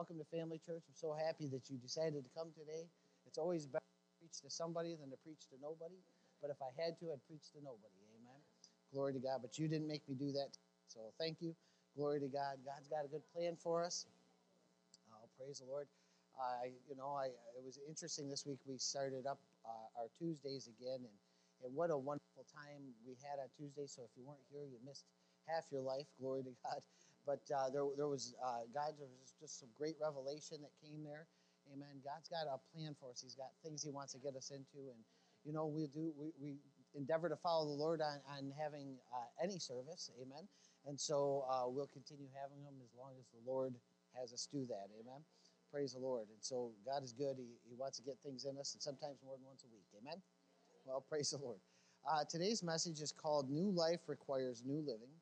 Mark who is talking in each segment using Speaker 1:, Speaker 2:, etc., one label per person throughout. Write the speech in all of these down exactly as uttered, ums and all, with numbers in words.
Speaker 1: welcome to Family Church. I'm so happy that you decided to come today. It's always better to preach to somebody than to preach to nobody. But if I had to, I'd preach to nobody. Amen. Glory to God. But you didn't make me do that. So thank you. Glory to God. God's got a good plan for us. Oh, praise the Lord. I, you know, I it was interesting this week. We started up uh, our Tuesdays again, and, and what a wonderful time we had on Tuesday. So if you weren't here, you missed half your life. Glory to God. But uh, there, there was uh, God. There was just some great revelation that came there. Amen. God's got a plan for us. He's got things He wants to get us into, and you know, we do. We, we endeavor to follow the Lord on on having uh, any service. Amen. And so uh, we'll continue having them as long as the Lord has us do that. Amen. Praise the Lord. And so God is good. He, he wants to get things in us, and sometimes more than once a week. Amen. Well, praise the Lord. Uh, today's message is called New Life Requires New Living.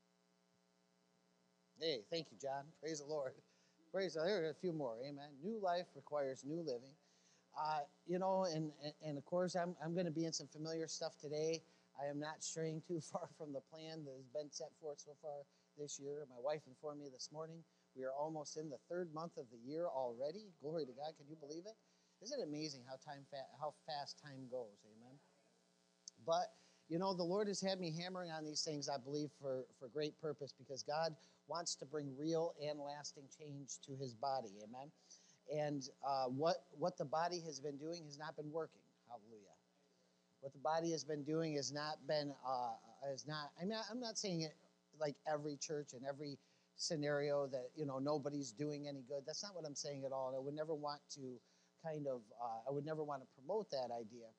Speaker 1: Hey, thank you, John. Praise the Lord. Praise the Lord. There are a few more. Amen. New life requires new living. Uh, you know, and, and, and of course, I'm, I'm going to be in some familiar stuff today. I am not straying too far from the plan that has been set forth so far this year. My wife informed me this morning we are almost in the third month of the year already. Glory to God. Can you believe it? Isn't it amazing how time fa- how fast time goes? Amen. But, you know, the Lord has had me hammering on these things, I believe, for, for great purpose, because God wants to bring real and lasting change to His body. Amen. And uh, what, what the body has been doing has not been working. Hallelujah. What the body has been doing has not been, uh, has not, I mean, I'm not saying it like every church and every scenario that, you know, nobody's doing any good. That's not what I'm saying at all. And I would never want to kind of, uh, I would never want to promote that idea.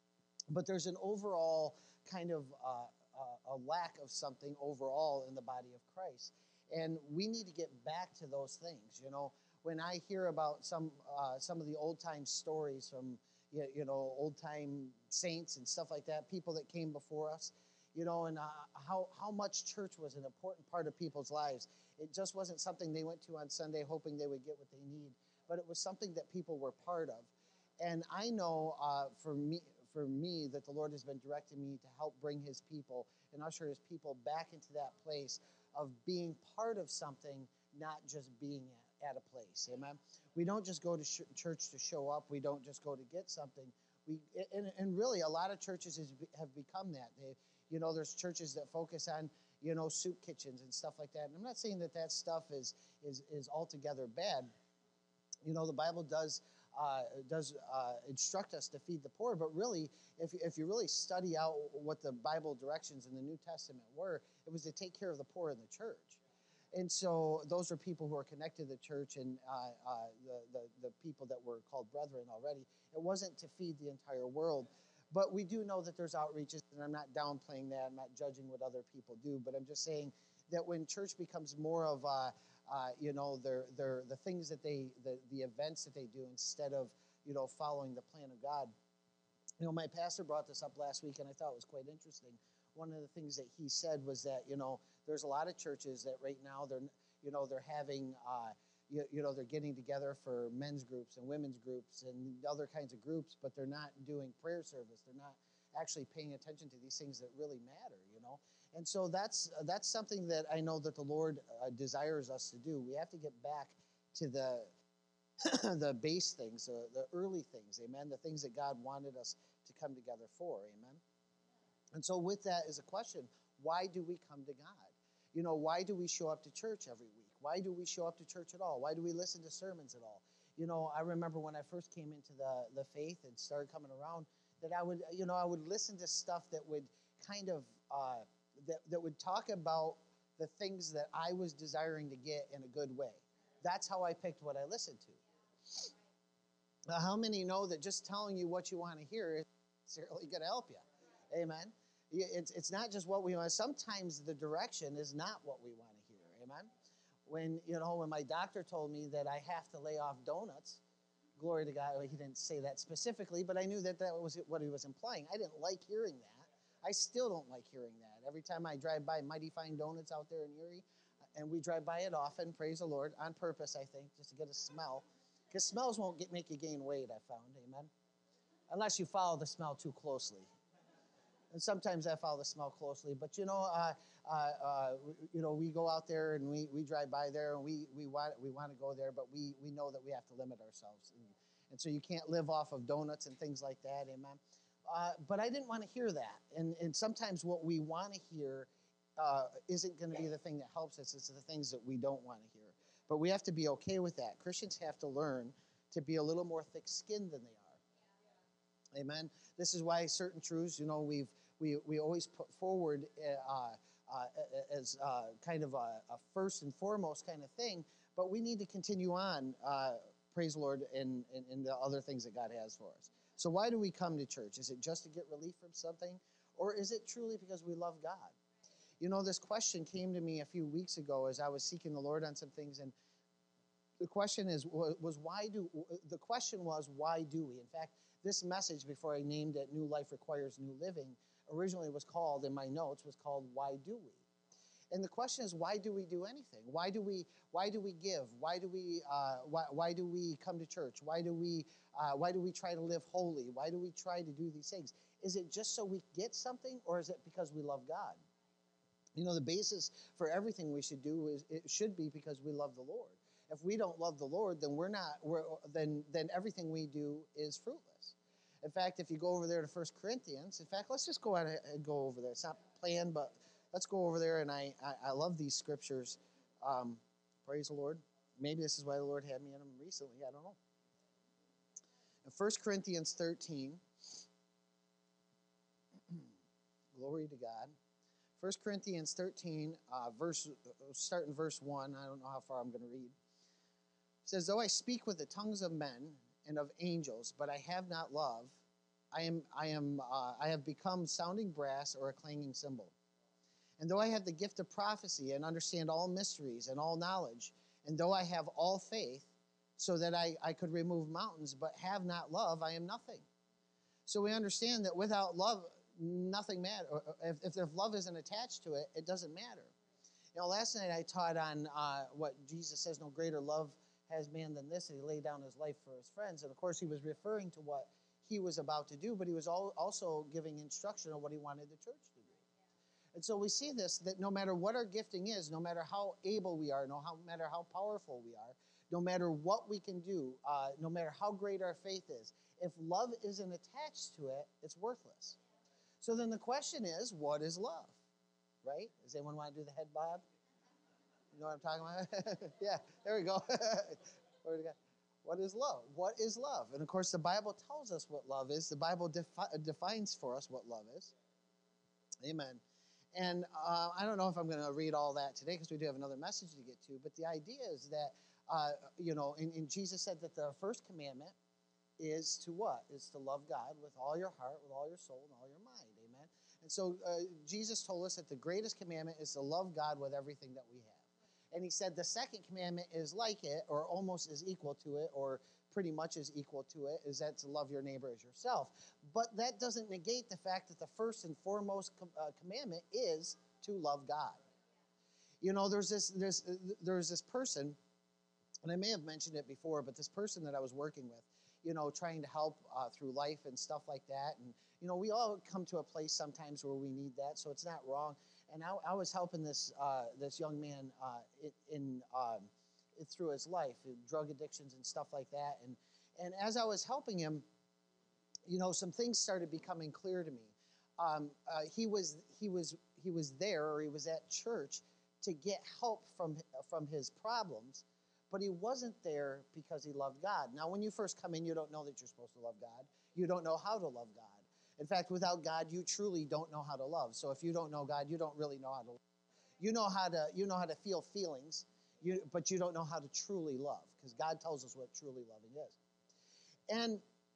Speaker 1: But there's an overall kind of uh, uh, a lack of something overall in the body of Christ. And we need to get back to those things. You know, when I hear about some uh, some of the old time stories from, you know, old time saints and stuff like that, people that came before us, you know, and uh, how, how much church was an important part of people's lives. It just wasn't something they went to on Sunday hoping they would get what they need, but it was something that people were part of. And I know uh, for me, for me that the Lord has been directing me to help bring His people and usher His people back into that place of being part of something, not just being at, at a place. Amen. We don't just go to sh- church to show up. We don't just go to get something. We and, and really a lot of churches is, have become that. They, you know, there's churches that focus on, you know, soup kitchens and stuff like that. And I'm not saying that that stuff is is is altogether bad. You know, the Bible does uh, does uh, instruct us to feed the poor, but really, if if you really study out what the Bible directions in the New Testament were, it was to take care of the poor in the church. And so those are people who are connected to the church and uh, uh, the, the, the people that were called brethren already. It wasn't to feed the entire world. But we do know that there's outreaches, and I'm not downplaying that. I'm not judging what other people do, but I'm just saying that when church becomes more of, uh, uh, you know, their, their, the things that they, the, the events that they do instead of, you know, following the plan of God. You know, my pastor brought this up last week, and I thought it was quite interesting. One of the things that he said was that, you know, there's a lot of churches that right now they're, you know, they're having, uh, you, you know, they're getting together for men's groups and women's groups and other kinds of groups, but they're not doing prayer service. They're not actually paying attention to these things that really matter, you know. And so that's that's something that I know that the Lord uh, desires us to do. We have to get back to the the base things, uh, the early things, amen, the things that God wanted us to come together for, amen. And so with that is a question, why do we come to God? You know, why do we show up to church every week? Why do we show up to church at all? Why do we listen to sermons at all? You know, I remember when I first came into the, the faith and started coming around, that I would, you know, I would listen to stuff that would kind of, uh, that, that would talk about the things that I was desiring to get in a good way. That's how I picked what I listened to. Now, how many know that just telling you what you want to hear is necessarily going to help you? Amen. It's, it's not just what we want. Sometimes the direction is not what we want to hear. Amen. When, you know, when my doctor told me that I have to lay off donuts, glory to God, he didn't say that specifically, but I knew that that was what he was implying. I didn't like hearing that. I still don't like hearing that. Every time I drive by Mighty Fine Donuts out there in Erie, and we drive by it often, praise the Lord, on purpose, I think, just to get a smell. Because smells won't get, make you gain weight, I found, amen? Unless you follow the smell too closely. And sometimes I follow the smell closely. But, you know, uh, uh, Uh, uh, you know, we go out there and we, we drive by there and we, we want we want to go there, but we, we know that we have to limit ourselves. And, and so you can't live off of donuts and things like that, amen? Uh, but I didn't want to hear that. And, and sometimes what we want to hear uh, isn't going to be the thing that helps us. It's the things that we don't want to hear. But we have to be okay with that. Christians have to learn to be a little more thick-skinned than they are. Amen? This is why certain truths, you know, we've, we, we always put forward uh, uh, as uh, kind of a, a first and foremost kind of thing, but we need to continue on, uh, praise the Lord, in, in, in the other things that God has for us. So why do we come to church? Is it just to get relief from something? Or is it truly because we love God? You know, this question came to me a few weeks ago as I was seeking the Lord on some things, and the question is was why do the question was why do we? In fact, this message, before I named it New Life Requires New Living, originally was called, in my notes, was called Why Do We? And the question is, why do we do anything? Why do we why do we give? Why do we uh, why, why do we come to church? Why do we uh, why do we try to live holy? Why do we try to do these things? Is it just so we get something, or is it because we love God? You know, the basis for everything we should do is it should be because we love the Lord. If we don't love the Lord, then we're not. We're, then then everything we do is fruitless. In fact, if you go over there to First Corinthians, in fact, let's just go ahead and go over there. It's not planned, but let's go over there. And I I, I love these scriptures. Um, praise the Lord. Maybe this is why the Lord had me in them recently. I don't know. In First Corinthians thirteen, glory to God. First Corinthians thirteen, uh, verse, start in verse one. I don't know how far I'm going to read. It says, though I speak with the tongues of men and of angels, but I have not love, I am, I am, uh, I have become sounding brass or a clanging cymbal. And though I have the gift of prophecy and understand all mysteries and all knowledge, and though I have all faith, so that I, I could remove mountains, but have not love, I am nothing. So we understand that without love, nothing matters. If, if love isn't attached to it, it doesn't matter. You know, last night I taught on uh, what Jesus says, no greater love has man than this, and he laid down his life for his friends. And of course, he was referring to what he was about to do, but he was also giving instruction on what he wanted the church to do. And so we see this, that no matter what our gifting is, no matter how able we are, no matter how powerful we are, no matter what we can do, uh, no matter how great our faith is, if love isn't attached to it, it's worthless. So then the question is, what is love? Right? Does anyone want to do the head bob? You know what I'm talking about? Yeah, there we go. What is love? What is love? And of course, the Bible tells us what love is. The Bible defi- defines for us what love is. Amen. And uh, I don't know if I'm going to read all that today because we do have another message to get to. But the idea is that, uh, you know, and, and Jesus said that the first commandment is to what? Is to love God with all your heart, with all your soul, and all your mind. Amen. And so uh, Jesus told us that the greatest commandment is to love God with everything that we have. And he said the second commandment is like it, or almost is equal to it, or pretty much is equal to it, is that to love your neighbor as yourself. But that doesn't negate the fact that the first and foremost com- uh, commandment is to love God. You know, there's this, there's, there's this person, and I may have mentioned it before, but this person that I was working with, you know, trying to help uh, through life and stuff like that. And, you know, we all come to a place sometimes where we need that, so it's not wrong. And I, I was helping this uh, this young man uh, in, in um, through his life, drug addictions and stuff like that. And and as I was helping him, you know, some things started becoming clear to me. Um, uh, he was he was he was there, or he was at church to get help from from his problems, but he wasn't there because he loved God. Now, when you first come in, you don't know that you're supposed to love God. You don't know how to love God. In fact, without God, you truly don't know how to love. So if you don't know God, you don't really know how to love. You know how to you know how to feel feelings, you, but you don't know how to truly love, because God tells us what truly loving is. And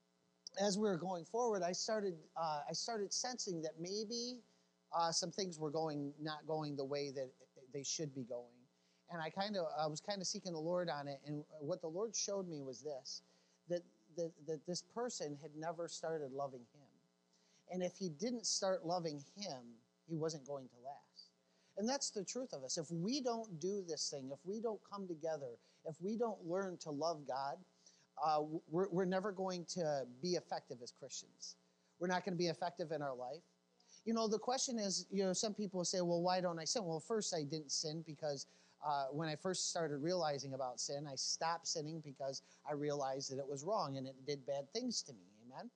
Speaker 1: as we were going forward, I started uh, I started sensing that maybe uh, some things were going not going the way that they should be going. And I kind of I was kind of seeking the Lord on it, and what the Lord showed me was this: that that, that this person had never started loving Him. And if he didn't start loving Him, he wasn't going to last. And that's the truth of us. If we don't do this thing, if we don't come together, if we don't learn to love God, uh, we're, we're never going to be effective as Christians. We're not going to be effective in our life. you know, the question is, you know, some people say, well, why don't I sin? Well, first, I didn't sin because uh, when I first started realizing about sin, I stopped sinning because I realized that it was wrong and it did bad things to me. Amen?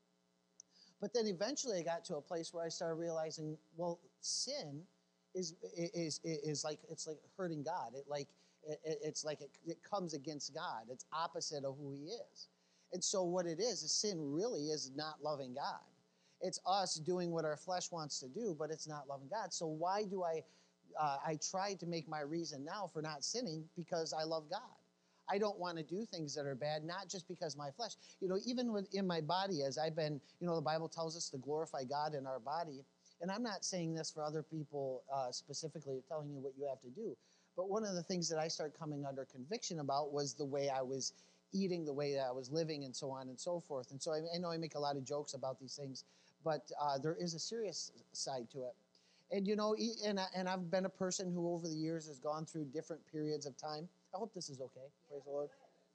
Speaker 1: But then eventually I got to a place where I started realizing, well, sin is is is like it's like hurting God. It like it, it's like it, it comes against God. It's opposite of who He is. And so what it is is sin really is not loving God. It's us doing what our flesh wants to do, but it's not loving God. So why do I? Uh, I try to make my reason now for not sinning because I love God. I don't want to do things that are bad, not just because my flesh. You know, even within my body, as I've been, you know, the Bible tells us to glorify God in our body. And I'm not saying this for other people uh, specifically, telling you what you have to do. But one of the things that I started coming under conviction about was the way I was eating, the way that I was living, and so on and so forth. And so I, I know I make a lot of jokes about these things, but uh, there is a serious side to it. And, you know, and, I, and I've been a person who over the years has gone through different periods of time. I hope this is okay. Praise the Lord.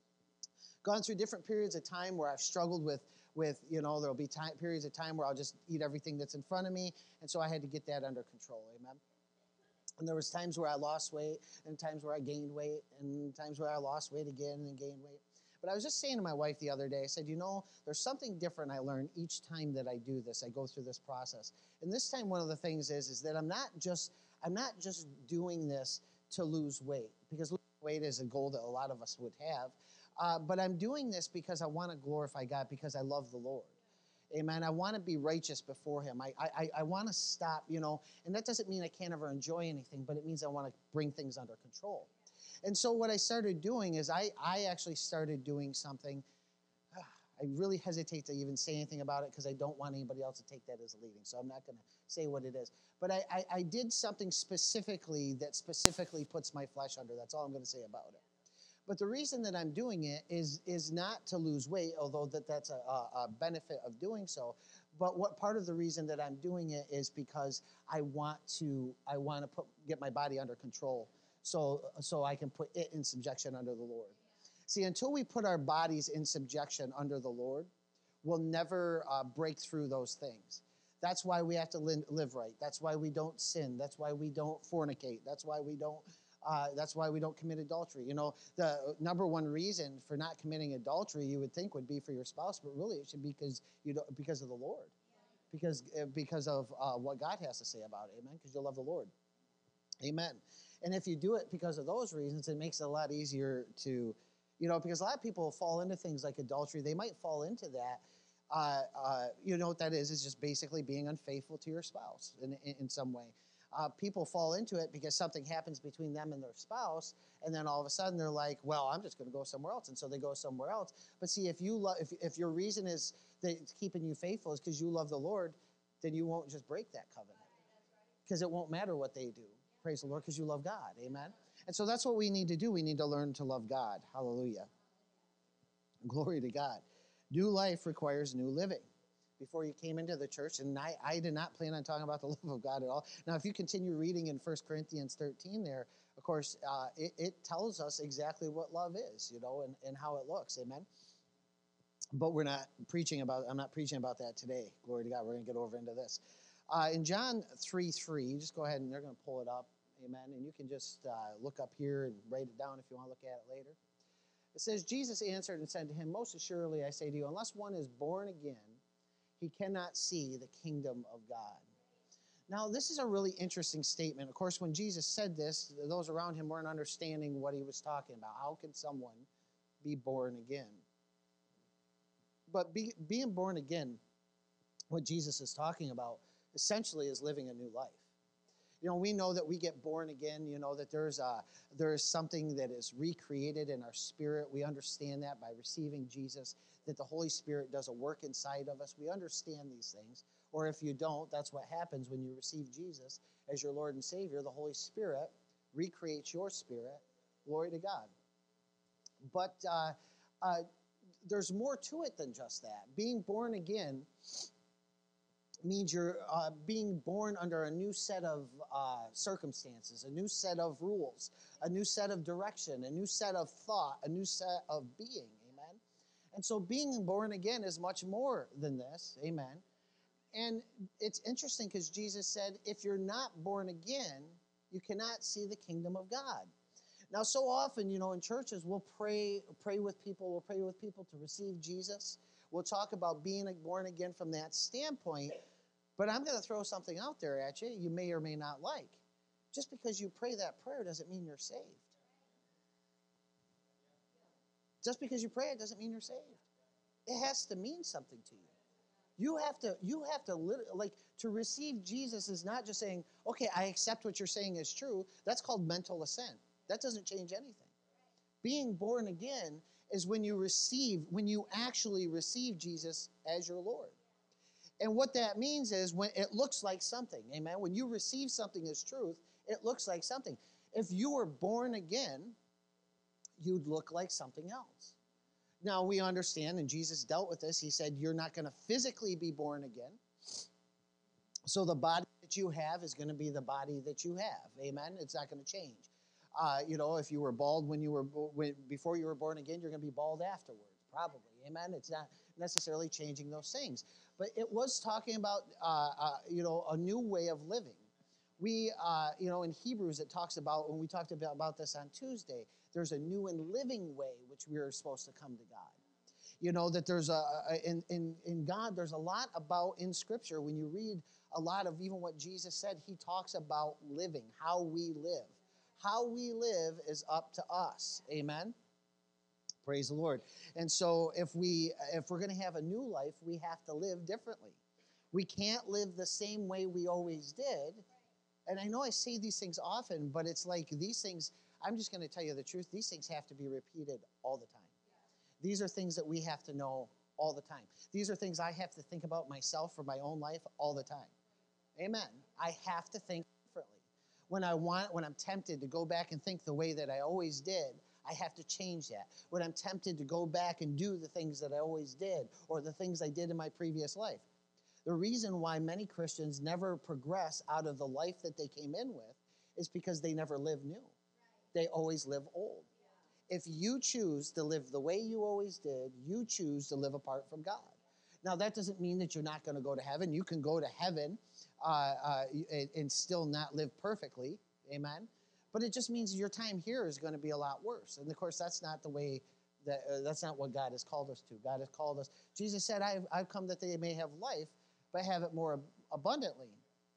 Speaker 1: Gone through different periods of time where I've struggled with, with you know, there'll be time, periods of time where I'll just eat everything that's in front of me. And so I had to get that under control. Amen. And there was times where I lost weight and times where I gained weight and times where I lost weight again and gained weight. But I was just saying to my wife the other day, I said, you know, there's something different I learn each time that I do this. I go through this process. And this time one of the things is, is that I'm not just, I'm not just doing this to lose weight, because losing weight is a goal that a lot of us would have. Uh, but I'm doing this because I want to glorify God, because I love the Lord. Amen. I want to be righteous before Him. I, I, I want to stop, you know, and that doesn't mean I can't ever enjoy anything, but it means I want to bring things under control. And so what I started doing is I, I actually started doing something. I really hesitate to even say anything about it because I don't want anybody else to take that as leading. So I'm not going to say what it is. But I, I, I did something specifically that specifically puts my flesh under. That's all I'm going to say about it. But the reason that I'm doing it is, is not to lose weight, although that that's a, a benefit of doing so. But what part of the reason that I'm doing it is because I want to I want to put get my body under control, so so I can put it in subjection under the Lord. See, until we put our bodies in subjection under the Lord, we'll never uh, break through those things. That's why we have to li- live right. That's why we don't sin. That's why we don't fornicate. That's why we don't. Uh, that's why we don't commit adultery. You know, the number one reason for not committing adultery, you would think, would be for your spouse, but really it should be because you don't, because of the Lord, because uh, because of uh, what God has to say about it. Amen. Because you love the Lord. Amen. And if you do it because of those reasons, it makes it a lot easier to, you know, because a lot of people fall into things like adultery. They might fall into that. Uh, uh, you know what that is? It's just basically being unfaithful to your spouse in, in, in some way. Uh, people fall into it because something happens between them and their spouse, and then all of a sudden they're like, well, I'm just going to go somewhere else. And so they go somewhere else. But see, if you lo- if, if your reason is that it's keeping you faithful is because you love the Lord, then you won't just break that covenant, because it won't matter what they do. Praise the Lord, because you love God. Amen. And so that's what we need to do. We need to learn to love God. Hallelujah. Glory to God. New life requires new living. Before you came into the church, and I, I did not plan on talking about the love of God at all. Now, if you continue reading in First Corinthians thirteen there, of course, uh, it, it tells us exactly what love is, you know, and, and how it looks. Amen. But we're not preaching about, I'm not preaching about that today. Glory to God. We're going to get over into this. Uh, in John three three, just go ahead and they're going to pull it up. Amen. And you can just uh, look up here and write it down if you want to look at it later. It says, Jesus answered and said to him, most assuredly I say to you, unless one is born again, he cannot see the kingdom of God. Now, this is a really interesting statement. Of course, when Jesus said this, those around him weren't understanding what he was talking about. How can someone be born again? But be, being born again, what Jesus is talking about, essentially is living a new life. You know, we know that we get born again, you know, that there's a, there's something that is recreated in our spirit. We understand that by receiving Jesus, that the Holy Spirit does a work inside of us. We understand these things. Or if you don't, that's what happens when you receive Jesus as your Lord and Savior. The Holy Spirit recreates your spirit. Glory to God. But uh, uh, there's more to it than just that. Being born again means you're uh, being born under a new set of uh, circumstances, a new set of rules, a new set of direction, a new set of thought, a new set of being. Amen. And so being born again is much more than this. Amen. And it's interesting because Jesus said, if you're not born again, you cannot see the kingdom of God. Now, so often, you know, in churches, we'll pray, pray with people, we'll pray with people to receive Jesus. We'll talk about being born again from that standpoint. But I'm going to throw something out there at you you may or may not like. Just because you pray that prayer doesn't mean you're saved. Just because you pray it doesn't mean you're saved. It has to mean something to you. You have to, you have to, like, to receive Jesus is not just saying, okay, I accept what you're saying is true. That's called mental assent. That doesn't change anything. Being born again is when you receive, when you actually receive Jesus as your Lord. And what that means is when it looks like something, amen? When you receive something as truth, it looks like something. If you were born again, you'd look like something else. Now, we understand, and Jesus dealt with this. He said, you're not going to physically be born again. So the body that you have is going to be the body that you have. Amen? It's not going to change. Uh, you know, if you were bald when you were when, before you were born again, you're going to be bald afterwards, probably. Amen? It's not necessarily changing those things. But it was talking about, uh, uh, you know, a new way of living. We, uh, you know, in Hebrews, it talks about, when we talked about, about this on Tuesday, there's a new and living way which we are supposed to come to God. You know, that there's a, a in, in, in God, there's a lot about in Scripture. When you read a lot of even what Jesus said, he talks about living, how we live. How we live is up to us. Amen? Praise the Lord. And so if, we, if we're going to have a new life, we have to live differently. We can't live the same way we always did. And I know I say these things often, but it's like these things, I'm just going to tell you the truth, these things have to be repeated all the time. These are things that we have to know all the time. These are things I have to think about myself for my own life all the time. Amen. I have to think differently. When I want, when I'm tempted to go back and think the way that I always did, I have to change that. When I'm tempted to go back and do the things that I always did or the things I did in my previous life. The reason why many Christians never progress out of the life that they came in with is because they never live new. They always live old. If you choose to live the way you always did, you choose to live apart from God. Now, that doesn't mean that you're not going to go to heaven. You can go to heaven uh, uh, and still not live perfectly. Amen. But it just means your time here is going to be a lot worse. And of course, that's not the way that, uh, that's not what God has called us to. God has called us. Jesus said, I've, I've come that they may have life, but have it more abundantly.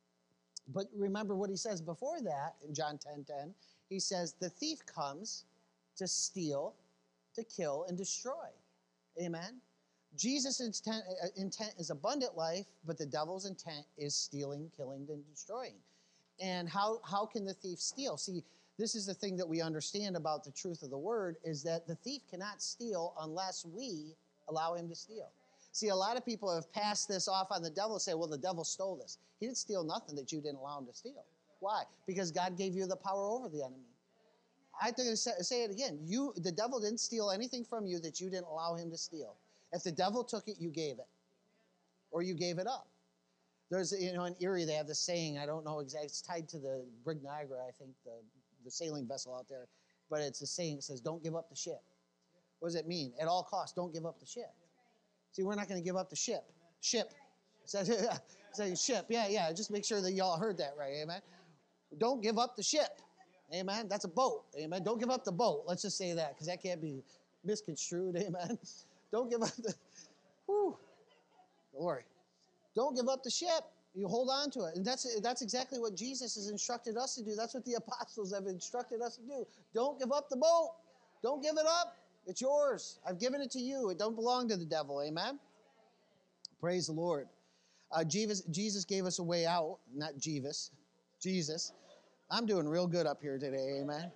Speaker 1: But remember what he says before that in John ten ten. He says, the thief comes to steal, to kill, and destroy. Amen? Jesus' intent, uh, intent is abundant life, but the devil's intent is stealing, killing, and destroying. And how, how can the thief steal? See, this is the thing that we understand about the truth of the word, is that the thief cannot steal unless we allow him to steal. See, a lot of people have passed this off on the devil and say, well, the devil stole this. He didn't steal nothing that you didn't allow him to steal. Why? Because God gave you the power over the enemy. I have to say it again. You, the devil didn't steal anything from you that you didn't allow him to steal. If the devil took it, you gave it. Or you gave it up. There's, you know, in Erie, they have this saying, I don't know exactly, it's tied to the Brig Niagara, I think, the, the sailing vessel out there. But it's a saying, it says, don't give up the ship. What does it mean? At all costs, don't give up the ship. See, we're not going to give up the ship. Ship. It says, it says ship. Yeah, yeah. Just make sure that y'all heard that right. Amen. Don't give up the ship. Amen. That's a boat. Amen. Don't give up the boat. Let's just say that because that can't be misconstrued. Amen. Don't give up the, whew, glory. Don't give up the ship. You hold on to it. And that's, that's exactly what Jesus has instructed us to do. That's what the apostles have instructed us to do. Don't give up the boat. Don't give it up. It's yours. I've given it to you. It don't belong to the devil. Amen? Praise the Lord. Uh, Jesus, Jesus gave us a way out. Not Jeeves. Jesus. I'm doing real good up here today. Amen?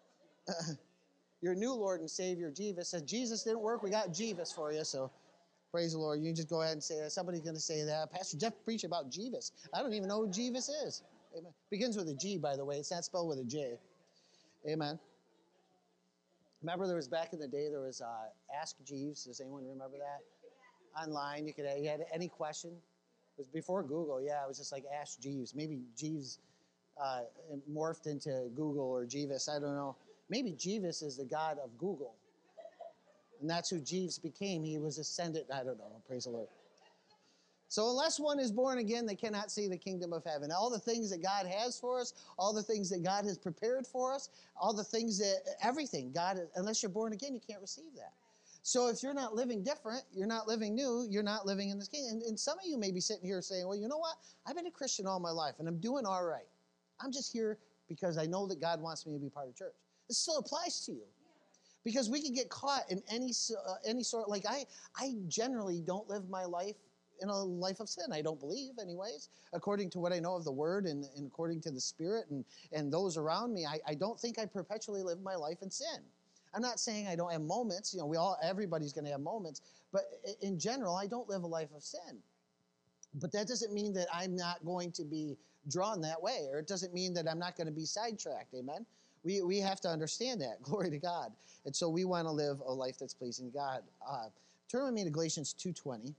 Speaker 1: Your new Lord and Savior, Jeeves, said, Jesus didn't work. We got Jeeves for you. So praise the Lord. You can just go ahead and say that. Somebody's going to say that. Pastor Jeff preached about Jeeves. I don't even know who Jeeves is. Amen. Begins with a G, by the way. It's not spelled with a J. Amen. Remember there was back in the day, there was uh, Ask Jeeves. Does anyone remember that? Online, you could you had any question. It was before Google. Yeah, it was just like Ask Jeeves. Maybe Jeeves uh, morphed into Google or Jeeves. I don't know. Maybe Jeeves is the god of Google. And that's who Jeeves became. He was ascended. I don't know. Praise the Lord. So unless one is born again, they cannot see the kingdom of heaven. All the things that God has for us, all the things that God has prepared for us, all the things that, everything, God, unless you're born again, you can't receive that. So if you're not living different, you're not living new, you're not living in this kingdom. And, and some of you may be sitting here saying, well, you know what? I've been a Christian all my life and I'm doing all right. I'm just here because I know that God wants me to be part of church. This still applies to you. Because we can get caught in any uh, any sort, like I, I generally don't live my life in a life of sin. I don't believe anyways, according to what I know of the word and, and according to the Spirit and, and those around me, I, I don't think I perpetually live my life in sin. I'm not saying I don't have moments, you know, we all, everybody's going to have moments, but in general, I don't live a life of sin. But that doesn't mean that I'm not going to be drawn that way, or it doesn't mean that I'm not going to be sidetracked, amen? We, we have to understand that, glory to God. And so we want to live a life that's pleasing to God. Uh, turn with me to Galatians two twenty.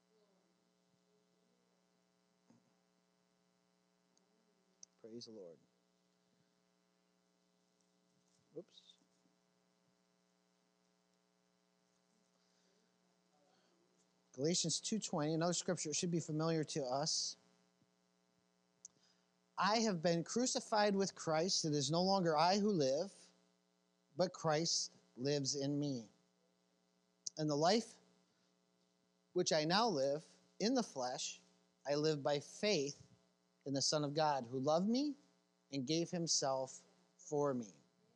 Speaker 1: Praise the Lord. Oops. Galatians two twenty, another scripture should be familiar to us. I have been crucified with Christ. It is no longer I who live, but Christ lives in me. And the life which I now live in the flesh, I live by faith in the Son of God, who loved me and gave himself for me.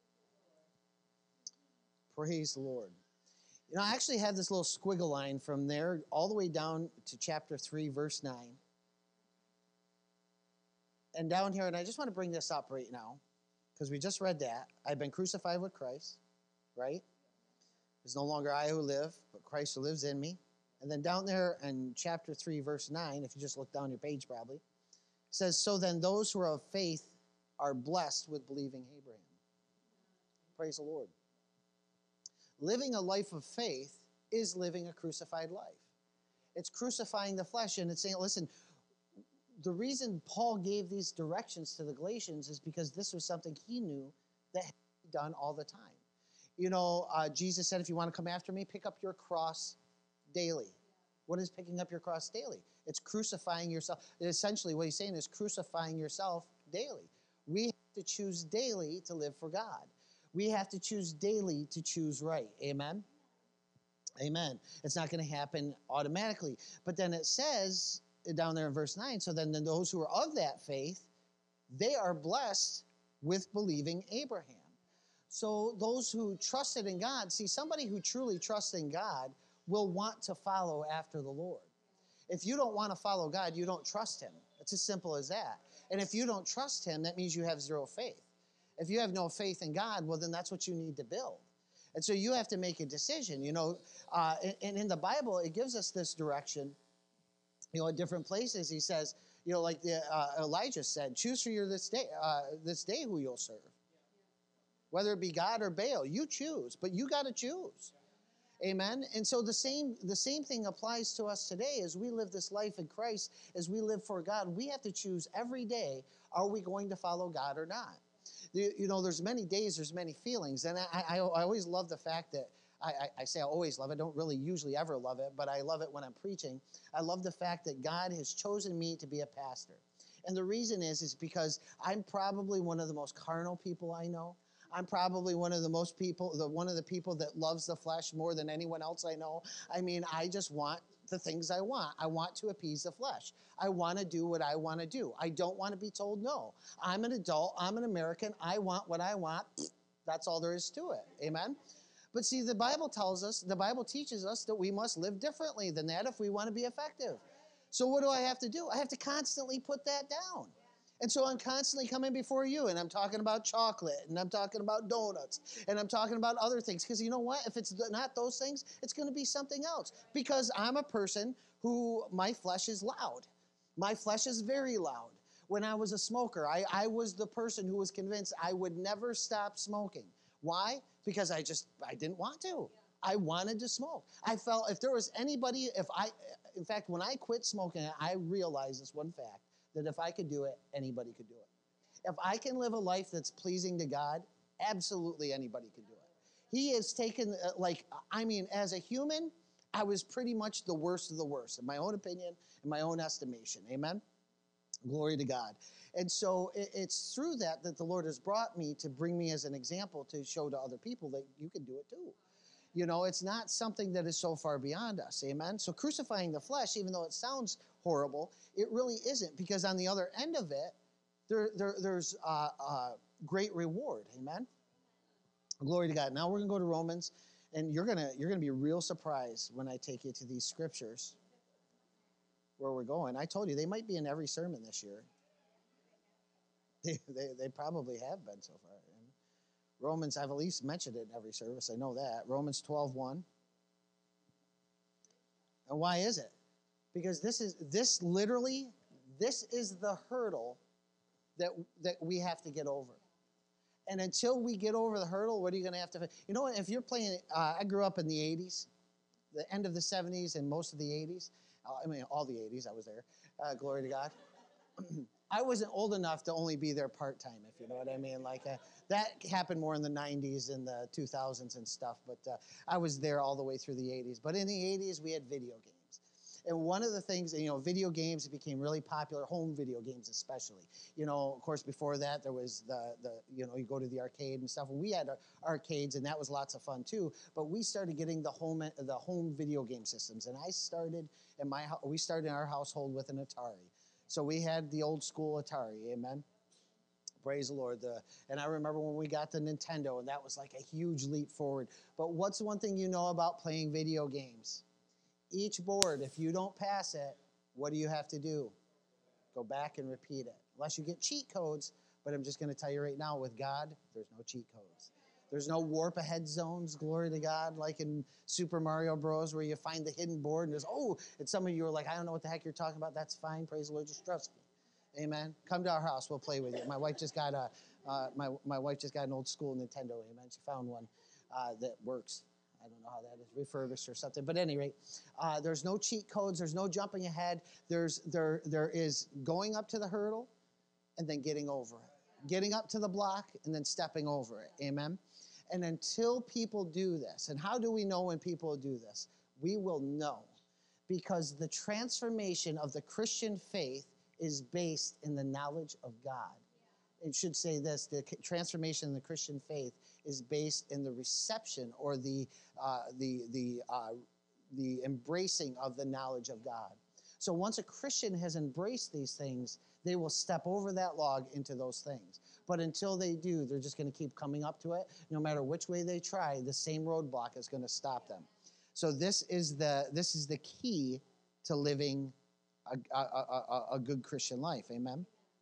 Speaker 1: Praise the Lord. You know, I actually have this little squiggle line from there all the way down to chapter three, verse nine. And down here, and I just want to bring this up right now, because we just read that. I've been crucified with Christ, right? It's no longer I who live, but Christ who lives in me. And then down there in chapter three, verse nine, if you just look down your page probably, it says, so then those who are of faith are blessed with believing Abraham. Praise the Lord. Living a life of faith is living a crucified life. It's crucifying the flesh, and it's saying, listen, the reason Paul gave these directions to the Galatians is because this was something he knew that had to be done all the time. You know, uh, Jesus said, if you want to come after me, pick up your cross daily. What is picking up your cross daily? It's crucifying yourself. Essentially, what he's saying is crucifying yourself daily. We have to choose daily to live for God. We have to choose daily to choose right. Amen? Amen. It's not going to happen automatically. But then it says down there in verse nine, so then those who are of that faith, they are blessed with believing Abraham. So those who trusted in God, see, somebody who truly trusts in God will want to follow after the Lord. If you don't want to follow God, you don't trust him. It's as simple as that. And if you don't trust him, that means you have zero faith. If you have no faith in God, well, then that's what you need to build. And so you have to make a decision, you know. Uh, and in the Bible, it gives us this direction. You know, at different places, he says, you know, like the, uh, Elijah said, choose for you this day, uh, this day who you'll serve. Whether it be God or Baal, you choose, but you got to choose. Amen. And so the same, the same thing applies to us today as we live this life in Christ, as we live for God. We have to choose every day, are we going to follow God or not? You know, there's many days, there's many feelings. And I, I, I always love the fact that, I, I, I say I always love it, I don't really usually ever love it, but I love it when I'm preaching. I love the fact that God has chosen me to be a pastor. And the reason is, is because I'm probably one of the most carnal people I know. I'm probably one of the most people, the one of the people that loves the flesh more than anyone else I know. I mean, I just want the things I want. I want to appease the flesh. I want to do what I want to do. I don't want to be told no. I'm an adult. I'm an American. I want what I want. That's all there is to it. Amen? But see, the Bible tells us, the Bible teaches us that we must live differently than that if we want to be effective. So what do I have to do? I have to constantly put that down. And so I'm constantly coming before you, and I'm talking about chocolate, and I'm talking about donuts, and I'm talking about other things. Because you know what? If it's not those things, it's going to be something else. Because I'm a person who, my flesh is loud. My flesh is very loud. When I was a smoker, I, I was the person who was convinced I would never stop smoking. Why? Because I just, I didn't want to. I wanted to smoke. I felt if there was anybody, if I, in fact, when I quit smoking, I realized this one fact, that if I could do it, anybody could do it. If I can live a life that's pleasing to God, absolutely anybody can do it. He has taken, uh, like, I mean, as a human, I was pretty much the worst of the worst, in my own opinion, in my own estimation. Amen? Glory to God. And so it's through that that the Lord has brought me to bring me as an example to show to other people that you can do it too. You know, it's not something that is so far beyond us. Amen? So crucifying the flesh, even though it sounds horrible, it really isn't, because on the other end of it, there, there, there's uh, uh, great reward. Amen? Glory to God. Now we're going to go to Romans, and you're going to you're going to be real surprised when I take you to these scriptures where we're going. I told you, they might be in every sermon this year. They, they, they probably have been so far. And Romans, I've at least mentioned it in every service. I know that. Romans twelve one. And why is it? Because this is, this literally, this is the hurdle that, that we have to get over. And until we get over the hurdle, what are you going to have to, you know, if you're playing, uh, I grew up in the eighties, the end of the seventies and most of the eighties. Uh, I mean, all the eighties, I was there. Uh, glory to God. I wasn't old enough to only be there part-time, if you know what I mean. Like uh, that happened more in the nineties and the two thousands and stuff, but uh, I was there all the way through the eighties. But in the eighties, we had video games. And one of the things, you know, video games became really popular, home video games especially. You know, of course, before that, there was the, the you know, you go to the arcade and stuff. We had arcades, and that was lots of fun too. But we started getting the home the home video game systems. And I started in my, we started in our household with an Atari. So we had the old school Atari, amen? Praise the Lord. The, and I remember when we got the Nintendo, and that was like a huge leap forward. But what's one thing you know about playing video games? Each board, if you don't pass it, what do you have to do? Go back and repeat it. Unless you get cheat codes, but I'm just going to tell you right now, with God, there's no cheat codes. There's no warp ahead zones, glory to God, like in Super Mario Bros. Where you find the hidden board and there's, oh, and some of you are like, I don't know what the heck you're talking about. That's fine, praise the Lord, just trust me. Amen. Come to our house, we'll play with you. My wife just got a, uh, my, my wife just got an old school Nintendo, amen. She found one uh, that works. I don't know how that is, refurbished or something. But at any rate, uh, there's no cheat codes. There's no jumping ahead. There's there there is going up to the hurdle and then getting over it. Getting up to the block and then stepping over it. Amen? And until people do this, and how do we know when people do this? We will know because the transformation of the Christian faith is based in the knowledge of God. It should say this, the transformation in the Christian faith is based in the reception or the uh, the the uh, the embracing of the knowledge of God. So once a Christian has embraced these things, they will step over that log into those things. But until they do, they're just going to keep coming up to it. No matter which way they try, the same roadblock is going to stop them. So this is the this is the key to living a, a, a, a good Christian life. Amen?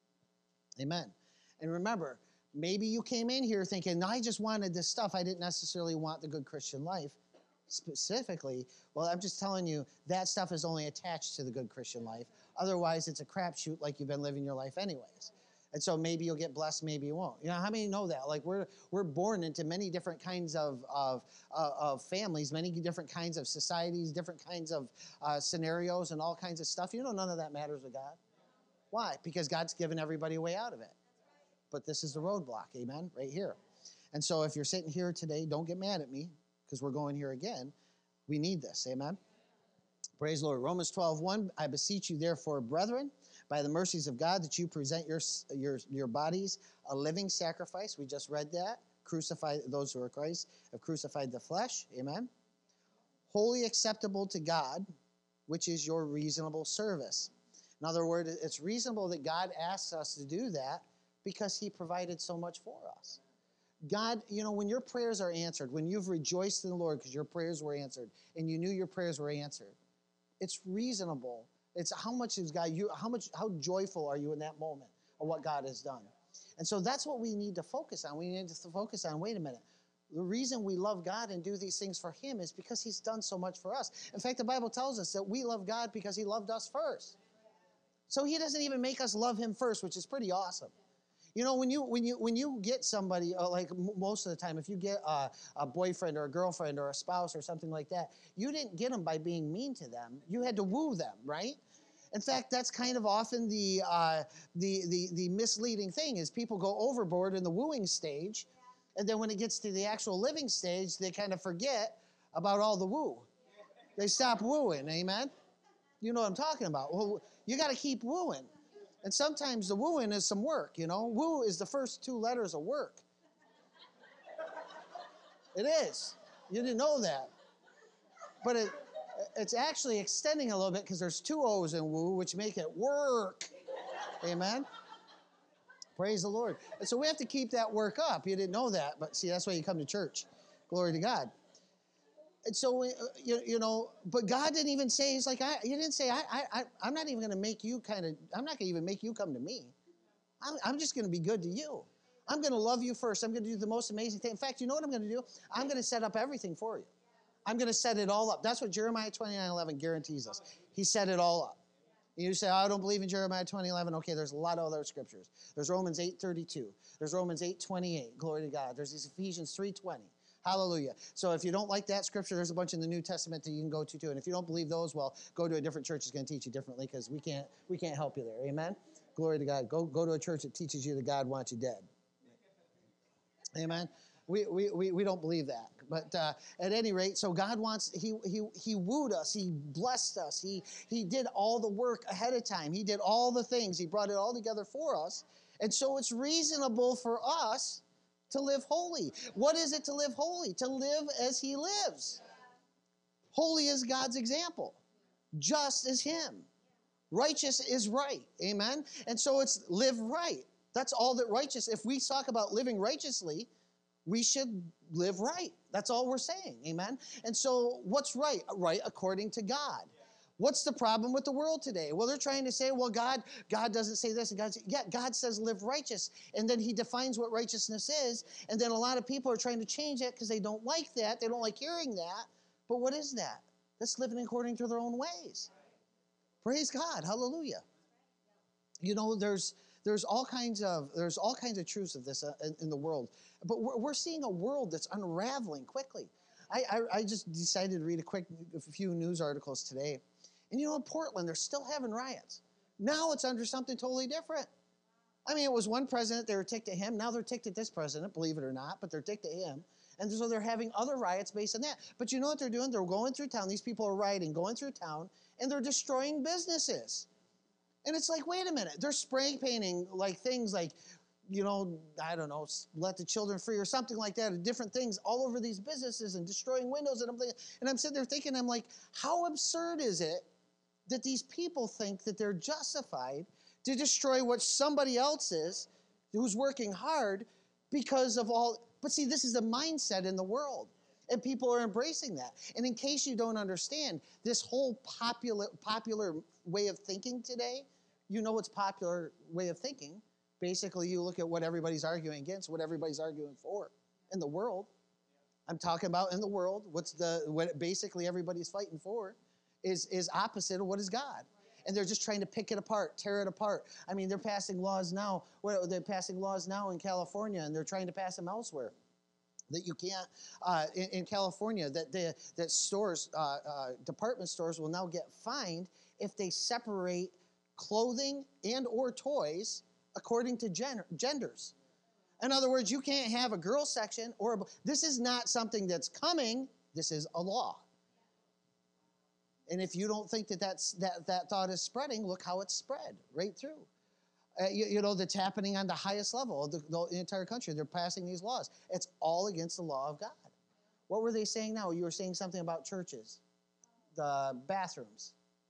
Speaker 1: Amen. And remember, maybe you came in here thinking, no, I just wanted this stuff. I didn't necessarily want the good Christian life specifically. Well, I'm just telling you, that stuff is only attached to the good Christian life. Otherwise, it's a crapshoot like you've been living your life anyways. And so maybe you'll get blessed, maybe you won't. You know, how many know that? Like we're we're born into many different kinds of of, uh, of families, many different kinds of societies, different kinds of uh, scenarios and all kinds of stuff. You know, none of that matters with God. Why? Because God's given everybody a way out of it. But this is the roadblock, amen, right here. And so if you're sitting here today, don't get mad at me because we're going here again. We need this, amen. Praise the Lord. Romans twelve one, I beseech you therefore, brethren, by the mercies of God, that you present your, your, your bodies a living sacrifice. We just read that. Crucify those who are Christ have crucified the flesh, amen. Wholly acceptable to God, which is your reasonable service. In other words, it's reasonable that God asks us to do that because he provided so much for us. God, you know, when your prayers are answered, when you've rejoiced in the Lord because your prayers were answered and you knew your prayers were answered, it's reasonable. It's how much is God, you, how much, how joyful are you in that moment of what God has done? And so that's what we need to focus on. We need to focus on, wait a minute, the reason we love God and do these things for him is because he's done so much for us. In fact, the Bible tells us that we love God because he loved us first. So he doesn't even make us love him first, which is pretty awesome. You know, when you when you when you get somebody, uh, like m- most of the time, if you get a, a boyfriend or a girlfriend or a spouse or something like that, you didn't get them by being mean to them. You had to woo them, right? In fact, that's kind of often the uh, the the the misleading thing is people go overboard in the wooing stage, and then when it gets to the actual living stage, they kind of forget about all the woo. They stop wooing, amen? You know what I'm talking about. Well, you got to keep wooing. And sometimes the wooing is some work, you know. Woo is the first two letters of work. It is. You didn't know that. But it, it's actually extending a little bit because there's two O's in woo, which make it work. Amen? Praise the Lord. And so we have to keep that work up. You didn't know that, but see, that's why you come to church. Glory to God. And so, we, you, you know, but God didn't even say, he's like, I, he didn't say, I, I, I'm not even going to make you kind of, I'm not going to even make you come to me. I'm, I'm just going to be good to you. I'm going to love you first. I'm going to do the most amazing thing. In fact, you know what I'm going to do? I'm going to set up everything for you. I'm going to set it all up. That's what Jeremiah twenty-nine eleven guarantees us. He set it all up. You say, oh, I don't believe in Jeremiah twenty eleven. Okay, there's a lot of other scriptures. There's Romans eight thirty-two. There's Romans eight twenty-eight. Glory to God. There's Ephesians three twenty. Hallelujah. So if you don't like that scripture, there's a bunch in the New Testament that you can go to too. And if you don't believe those, well, go to a different church that's going to teach you differently because we can't we can't help you there. Amen? Glory to God. Go, go to a church that teaches you that God wants you dead. Amen? We, we, we, we don't believe that. But uh, at any rate, so God wants, he, he, he wooed us. He blessed us. He, he did all the work ahead of time. He did all the things. He brought it all together for us. And so it's reasonable for us to live holy. What is it to live holy? To live as he lives. Holy is God's example. Just as him. Righteous is right. Amen? And so it's live right. That's all that righteous, if we talk about living righteously, we should live right. That's all we're saying. Amen? And so what's right? Right according to God. What's the problem with the world today? Well, they're trying to say, well, God, God doesn't say this. And God, yeah, God says live righteous. And then he defines what righteousness is. And then a lot of people are trying to change that because they don't like that. They don't like hearing that. But what is that? That's living according to their own ways. Praise God. Hallelujah. You know, there's there's all kinds of there's all kinds of truths of this uh, in, in the world. But we're, we're seeing a world that's unraveling quickly. I, I, I just decided to read a quick a few news articles today. And you know, in Portland, they're still having riots. Now it's under something totally different. I mean, it was one president, they were ticked at him. Now they're ticked at this president, believe it or not, but they're ticked at him. And so they're having other riots based on that. But you know what they're doing? They're going through town. These people are rioting, going through town, and they're destroying businesses. And it's like, wait a minute. They're spray painting like things like, you know, I don't know, let the children free or something like that, or different things all over these businesses and destroying windows. And I'm thinking, and I'm sitting there thinking, I'm like, how absurd is it that these people think that they're justified to destroy what somebody else is who's working hard because of all, but see, this is a mindset in the world. And people are embracing that. And in case you don't understand, this whole popular popular way of thinking today, you know what's popular way of thinking. Basically, you look at what everybody's arguing against, what everybody's arguing for in the world. I'm talking about in the world, what's the what basically everybody's fighting for is, is opposite of what is God. And they're just trying to pick it apart, tear it apart. I mean, they're passing laws now. Well, they're passing laws now in California, and they're trying to pass them elsewhere. That you can't, uh, in, in California, that the, that stores, uh, uh, department stores will now get fined if they separate clothing and or toys according to gender, genders. In other words, you can't have a girl section or a, this is not something that's coming. This is a law. And if you don't think that that's, that, that thought is spreading, look how it's spread right through. Uh, you, you know, that's happening on the highest level of the, the entire country. They're passing these laws. It's all against the law of God. What were they saying now? You were saying something about churches, the bathrooms.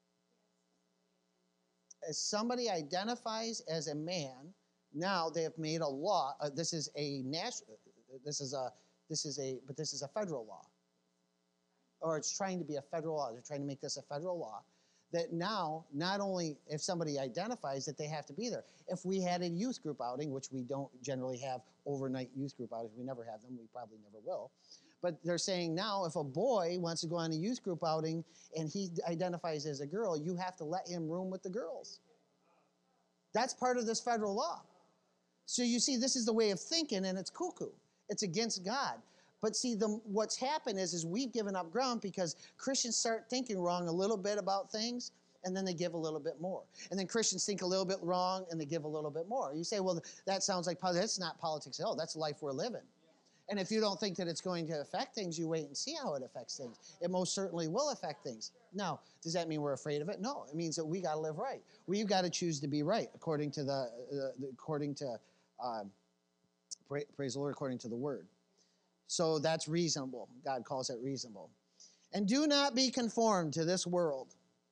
Speaker 1: As somebody identifies as a man, now they have made a law. Uh, this is a national. This is a. This is a. But this is a federal law. Or it's trying to be a federal law. They're trying to make this a federal law. That now, not only if somebody identifies that they have to be there. If we had a youth group outing, which we don't generally have overnight youth group outings, we never have them, we probably never will. But they're saying now if a boy wants to go on a youth group outing and he identifies as a girl, you have to let him room with the girls. That's part of this federal law. So you see, this is the way of thinking, and it's cuckoo. It's against God. But see, the, what's happened is, is we've given up ground because Christians start thinking wrong a little bit about things, and then they give a little bit more. And then Christians think a little bit wrong, and they give a little bit more. You say, well, that sounds like politics. That's not politics at all. That's the life we're living. And if you don't think that it's going to affect things, you wait and see how it affects things. It most certainly will affect things. Now, does that mean we're afraid of it? No, it means that we got to live right. We've got to choose to be right according to the, uh, the according to, uh, pray, praise the Lord, according to the word. So that's reasonable. God calls it reasonable. And do not be conformed to this world.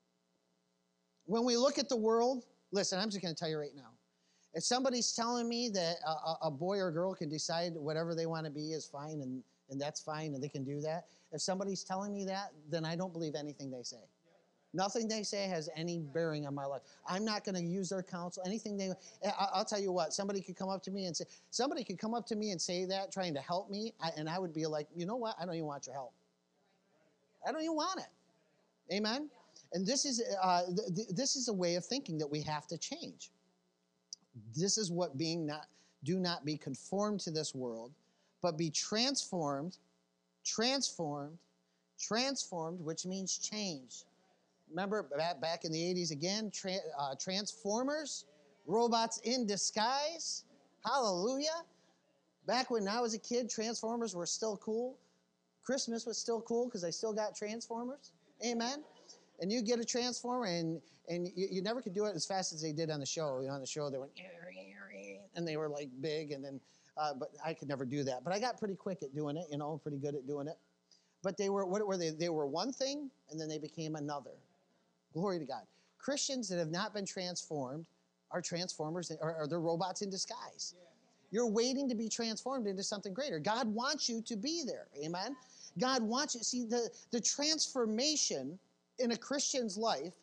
Speaker 1: When we look at the world, listen, I'm just going to tell you right now. If somebody's telling me that a, a boy or girl can decide whatever they want to be is fine and, and that's fine and they can do that, if somebody's telling me that, then I don't believe anything they say. Nothing they say has any bearing on my life. I'm not going to use their counsel, anything they, I'll tell you what, somebody could come up to me and say, somebody could come up to me and say that, trying to help me, and I would be like, you know what, I don't even want your help. I don't even want it. Amen? And this is, uh, th- th- this is a way of thinking that we have to change. This is what being not, do not be conformed to this world, but be transformed, transformed, transformed, which means change. Remember back, back in the eighties again, tra- uh, Transformers, robots in disguise. Hallelujah. Back when I was a kid, Transformers were still cool. Christmas was still cool because I still got Transformers. Amen. And you get a Transformer, and and you, you never could do it as fast as they did on the show. You know, on the show, they went, and they were like big, and then, uh, but I could never do that. But I got pretty quick at doing it, you know, pretty good at doing it. But they were, what were they? They were one thing, and then they became another. Glory to God. Christians that have not been transformed are transformers, or, or they're robots in disguise. You're waiting to be transformed into something greater. God wants you to be there. Amen? God wants you. See, the, the transformation in a Christian's life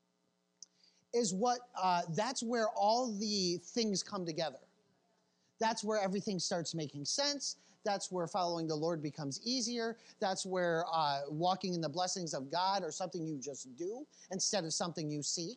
Speaker 1: is what, uh, that's where all the things come together. That's where everything starts making sense. That's where following the Lord becomes easier. That's where uh, walking in the blessings of God are something you just do instead of something you seek.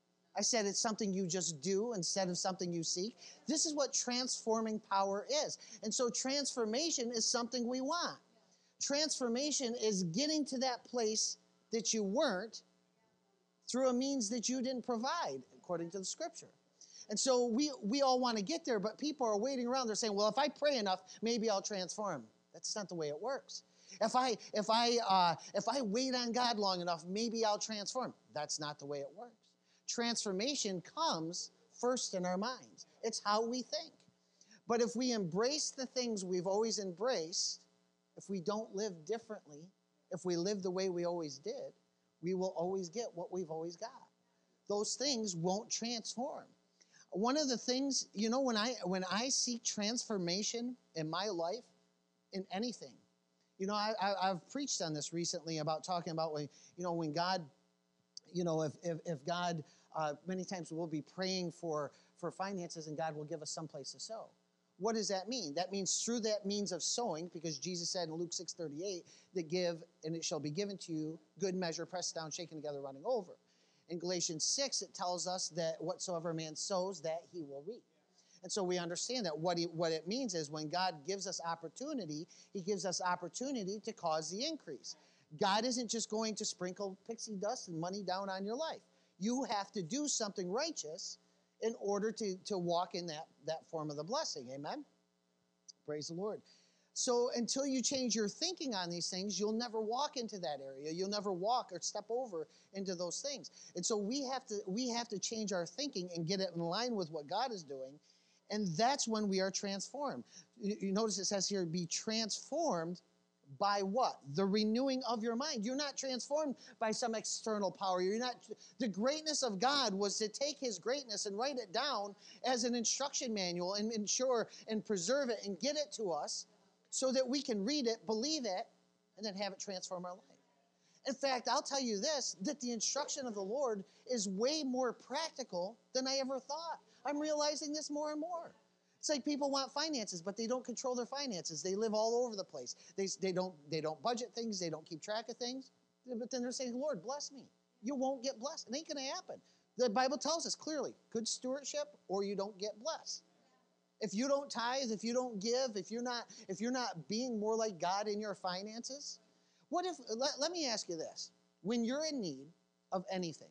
Speaker 1: I said it's something you just do instead of something you seek. This is what transforming power is. And so transformation is something we want. Transformation is getting to that place that you weren't through a means that you didn't provide, according to the scripture. And so we, we all want to get there, but people are waiting around. They're saying, well, if I pray enough, maybe I'll transform. That's not the way it works. If I, if I, uh, if I wait on God long enough, maybe I'll transform. That's not the way it works. Transformation comes first in our minds. It's how we think. But if we embrace the things we've always embraced, if we don't live differently, if we live the way we always did, we will always get what we've always got. Those things won't transform. One of the things, you know, when I when I seek transformation in my life, in anything, you know, I, I, I've preached on this recently about talking about when, you know, when God, you know, if if, if God, uh, many times we'll be praying for for finances and God will give us some place to sow. What does that mean? That means through that means of sowing, because Jesus said in Luke six thirty-eight, that give and it shall be given to you, good measure, pressed down, shaken together, running over. In Galatians six, it tells us that whatsoever a man sows, that he will reap. And so we understand that what, he, what it means is when God gives us opportunity, he gives us opportunity to cause the increase. God isn't just going to sprinkle pixie dust and money down on your life. You have to do something righteous in order to, to walk in that, that form of the blessing. Amen? Praise the Lord. So until you change your thinking on these things, you'll never walk into that area. You'll never walk or step over into those things. And so we have to we have to change our thinking and get it in line with what God is doing. And that's when we are transformed. You, you notice it says here, be transformed by what? The renewing of your mind. You're not transformed by some external power. You're not. The greatness of God was to take his greatness and write it down as an instruction manual and ensure and preserve it and get it to us, so that we can read it, believe it, and then have it transform our life. In fact, I'll tell you this, that the instruction of the Lord is way more practical than I ever thought. I'm realizing this more and more. It's like people want finances, but they don't control their finances. They live all over the place. They, they, don't, they don't budget things. They don't keep track of things. But then they're saying, Lord, bless me. You won't get blessed. It ain't going to happen. The Bible tells us clearly, good stewardship or you don't get blessed. If you don't tithe, if you don't give, if you're not, if you're not being more like God in your finances, what if, let, let me ask you this. When you're in need of anything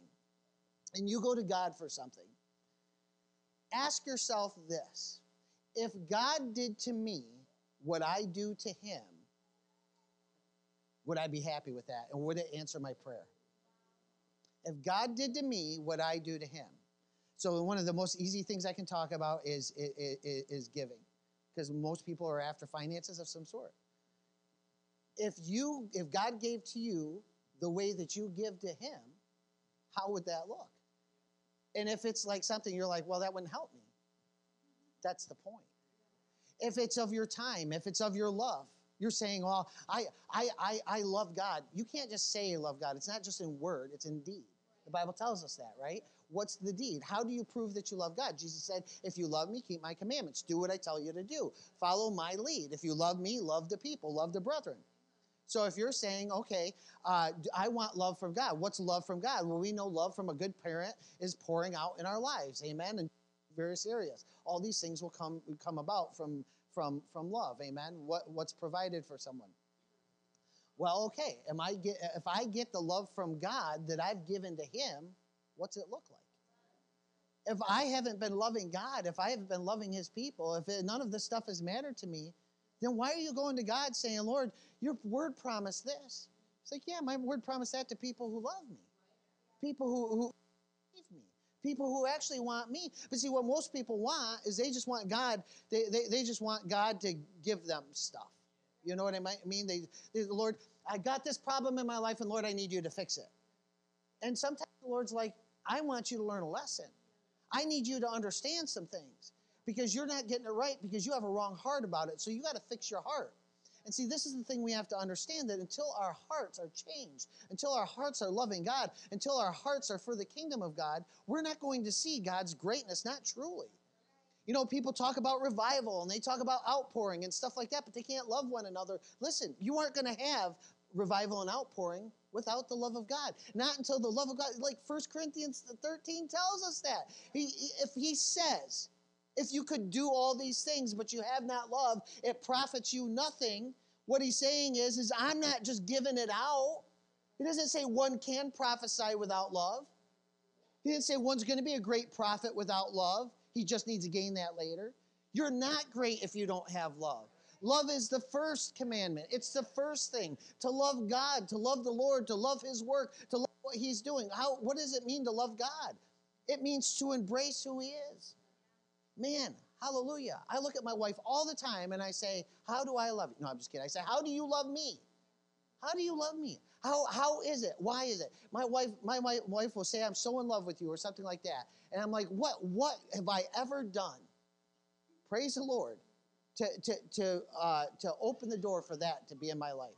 Speaker 1: and you go to God for something, ask yourself this. If God did to me what I do to him, would I be happy with that? And would it answer my prayer? If God did to me what I do to him. So one of the most easy things I can talk about is, is, is giving, because most people are after finances of some sort. If you, if God gave to you the way that you give to him, how would that look? And if it's like something you're like, well, that wouldn't help me. That's the point. If it's of your time, if it's of your love, you're saying, well, I, I, I, I love God. You can't just say you love God. It's not just in word, it's in deed. The Bible tells us that, right? What's the deed? How do you prove that you love God? Jesus said, if you love me, keep my commandments. Do what I tell you to do. Follow my lead. If you love me, love the people, love the brethren. So if you're saying, okay, uh, I want love from God. What's love from God? Well, we know love from a good parent is pouring out in our lives. Amen. In various areas. All these things will come, come about from, from, from love. Amen. What, what's provided for someone? Well, okay, am I get, if I get the love from God that I've given to him, what's it look like? If I haven't been loving God, if I haven't been loving his people, if it, none of this stuff has mattered to me, then why are you going to God saying, Lord, your word promised this? It's like, yeah, my word promised that to people who love me, people who, who believe me, people who actually want me. But see, what most people want is they just want God, they, they, they just want God to give them stuff. You know what I mean? They, they, the Lord, I got this problem in my life, and Lord, I need you to fix it. And sometimes the Lord's like, I want you to learn a lesson. I need you to understand some things because you're not getting it right because you have a wrong heart about it. So you got to fix your heart. And see, this is the thing we have to understand, that until our hearts are changed, until our hearts are loving God, until our hearts are for the kingdom of God, we're not going to see God's greatness, not truly. You know, people talk about revival and they talk about outpouring and stuff like that, but they can't love one another. Listen, you aren't going to have revival and outpouring without the love of God. Not until the love of God, like First Corinthians thirteen tells us that. He, if he says, if you could do all these things, but you have not love, it profits you nothing. What he's saying is, is I'm not just giving it out. He doesn't say one can prophesy without love. He didn't say one's going to be a great prophet without love. He just needs to gain that later. You're not great if you don't have love. Love is the first commandment. It's the first thing. To love God, to love the Lord, to love his work, to love what he's doing. How, what does it mean to love God? It means to embrace who he is. Man, hallelujah. I look at my wife all the time and I say, how do I love you? No, I'm just kidding. I say, how do you love me? How do you love me? How, how is it? Why is it? My wife, my, my wife will say, I'm so in love with you or something like that. And I'm like, what, what have I ever done? Praise the Lord. To, to, to, uh, to open the door for that to be in my life.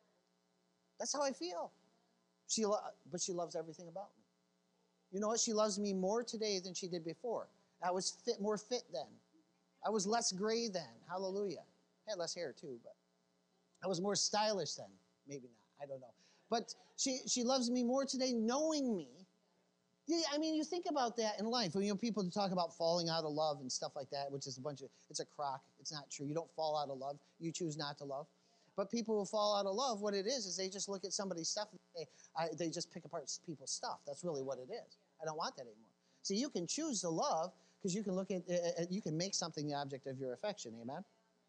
Speaker 1: That's how I feel. She lo- but she loves everything about me. You know what? She loves me more today than she did before. I was fit, more fit then. I was less gray then. Hallelujah. I had less hair too, but I was more stylish then. Maybe not. I don't know. But she, she loves me more today knowing me. Yeah, I mean, you think about that in life. You know, people talk about falling out of love and stuff like that, which is a bunch of, it's a crock. It's not true. You don't fall out of love. You choose not to love. But people who fall out of love, what it is, is they just look at somebody's stuff and they, I, they just pick apart people's stuff. That's really what it is. I don't want that anymore. See, you can choose to love because you can look at, uh, you can make something the object of your affection. Amen?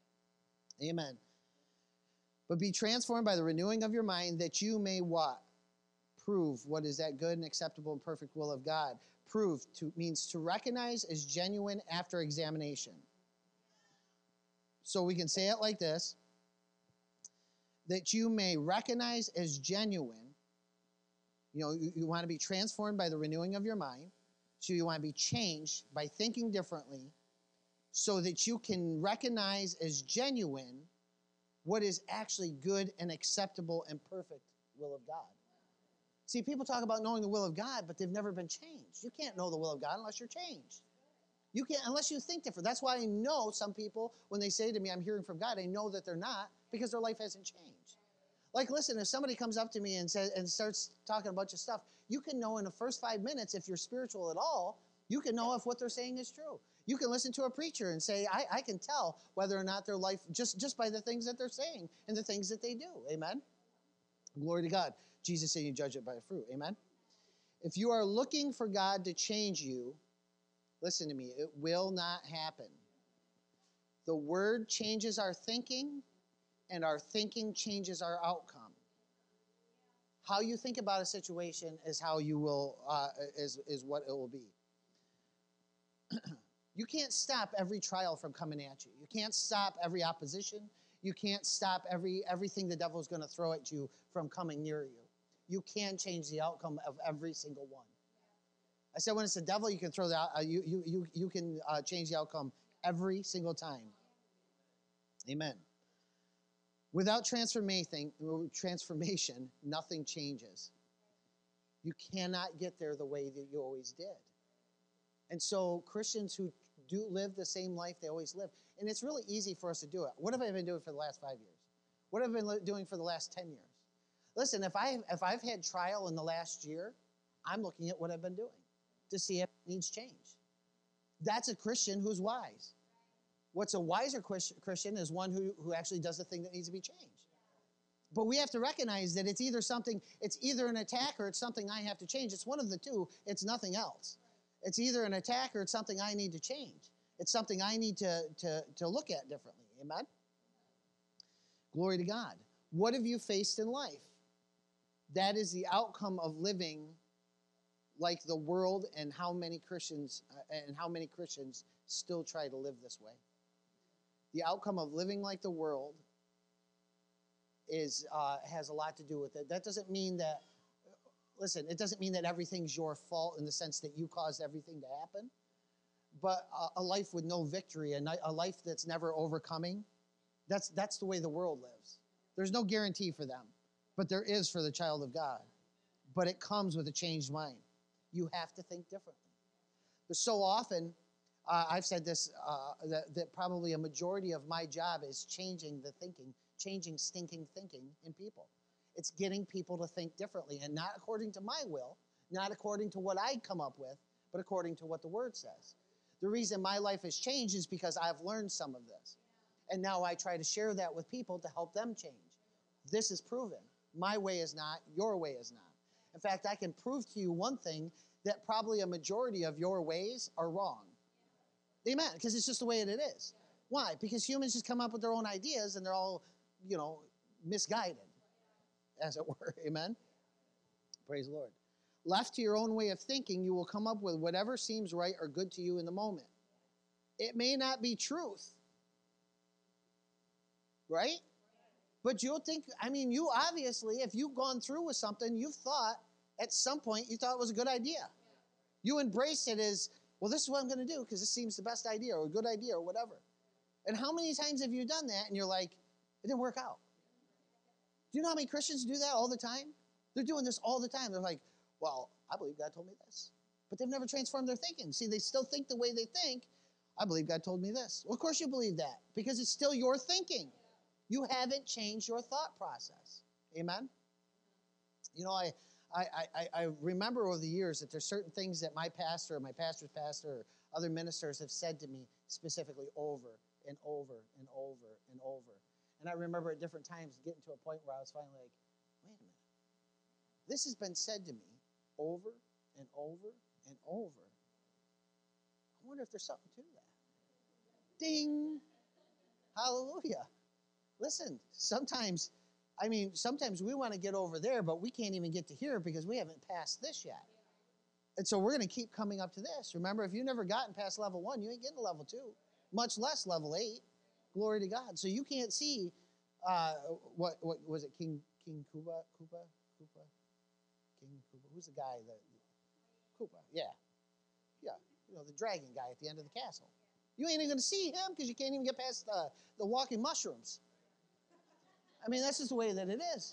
Speaker 1: Amen. But be transformed by the renewing of your mind that you may what? Prove what is that good and acceptable and perfect will of God. Prove to, means to recognize as genuine after examination. So we can say it like this, that you may recognize as genuine. You know, you, you want to be transformed by the renewing of your mind. So you want to be changed by thinking differently so that you can recognize as genuine what is actually good and acceptable and perfect will of God. See, people talk about knowing the will of God, but they've never been changed. You can't know the will of God unless you're changed. You can't, unless you think different. That's why I know some people, when they say to me, I'm hearing from God, I know that they're not because their life hasn't changed. Like, listen, if somebody comes up to me and says and starts talking a bunch of stuff, you can know in the first five minutes, if you're spiritual at all, you can know if what they're saying is true. You can listen to a preacher and say, I, I can tell whether or not their life, just, just by the things that they're saying and the things that they do. Amen? Glory to God. Jesus said you judge it by fruit. Amen? If you are looking for God to change you, listen to me, it will not happen. The word changes our thinking, and our thinking changes our outcome. How you think about a situation is how you will uh, is is what it will be. You can't stop every trial from coming at you. You can't stop every opposition. You can't stop every everything the devil is going to throw at you from coming near you. You can change the outcome of every single one. I said when it's the devil, you can throw that. Uh, you you you you can uh, change the outcome every single time. Amen. Without transformation, transformation, nothing changes. You cannot get there the way that you always did. And so Christians who do live the same life they always live, and it's really easy for us to do it. What have I been doing for the last five years? What have I been doing for the last ten years? Listen, if, I, if I've had trial in the last year, I'm looking at what I've been doing to see if it needs change. That's a Christian who's wise. What's a wiser Christian is one who, who actually does the thing that needs to be changed. But we have to recognize that it's either something, it's either an attack or it's something I have to change. It's one of the two. It's nothing else. It's either an attack or it's something I need to change. It's something I need to, to, to look at differently. Amen? Glory to God. What have you faced in life? That is the outcome of living like the world, and how many Christians uh, and how many Christians still try to live this way. The outcome of living like the world is uh, has a lot to do with it. That doesn't mean that, listen, it doesn't mean that everything's your fault in the sense that you caused everything to happen. But a, a life with no victory, a, a life that's never overcoming, that's that's the way the world lives. There's no guarantee for them, but there is for the child of God. But it comes with a changed mind. You have to think differently. But so often, uh, I've said this, uh, that, that probably a majority of my job is changing the thinking, changing stinking thinking in people. It's getting people to think differently, and not according to my will, not according to what I come up with, but according to what the Word says. The reason my life has changed is because I've learned some of this. And now I try to share that with people to help them change. This is proven. My way is not, your way is not. In fact, I can prove to you one thing, that probably a majority of your ways are wrong. Amen, because it's just the way it is. Why? Because humans just come up with their own ideas and they're all, you know, misguided, as it were. Amen? Praise the Lord. Left to your own way of thinking, you will come up with whatever seems right or good to you in the moment. It may not be truth, right? But you'll think, I mean, you obviously, if you've gone through with something, you've thought at some point you thought it was a good idea. You embrace it as, well, this is what I'm going to do because this seems the best idea or a good idea or whatever. And how many times have you done that and you're like, it didn't work out? Do you know how many Christians do that all the time? They're doing this all the time. They're like, well, I believe God told me this. But they've never transformed their thinking. See, they still think the way they think. I believe God told me this. Well, of course you believe that because it's still your thinking. You haven't changed your thought process. Amen? You know, I, I, I, I remember over the years that there's certain things that my pastor or my pastor's pastor or other ministers have said to me specifically over and over and over and over. And I remember at different times getting to a point where I was finally like, wait a minute. This has been said to me over and over and over. I wonder if there's something to that. Ding! Hallelujah. Listen, sometimes, I mean, sometimes we want to get over there, but we can't even get to here because we haven't passed this yet. And so we're going to keep coming up to this. Remember, if you've never gotten past level one, you ain't getting to level two, much less level eight. Glory to God. So you can't see, uh, what what was it, King King Kuba? Kuba? Kuba? King Kuba? Who's the guy that, Kuba, yeah. Yeah, you know, the dragon guy at the end of the castle. You ain't even going to see him because you can't even get past the, the walking mushrooms. I mean, that's just the way that it is.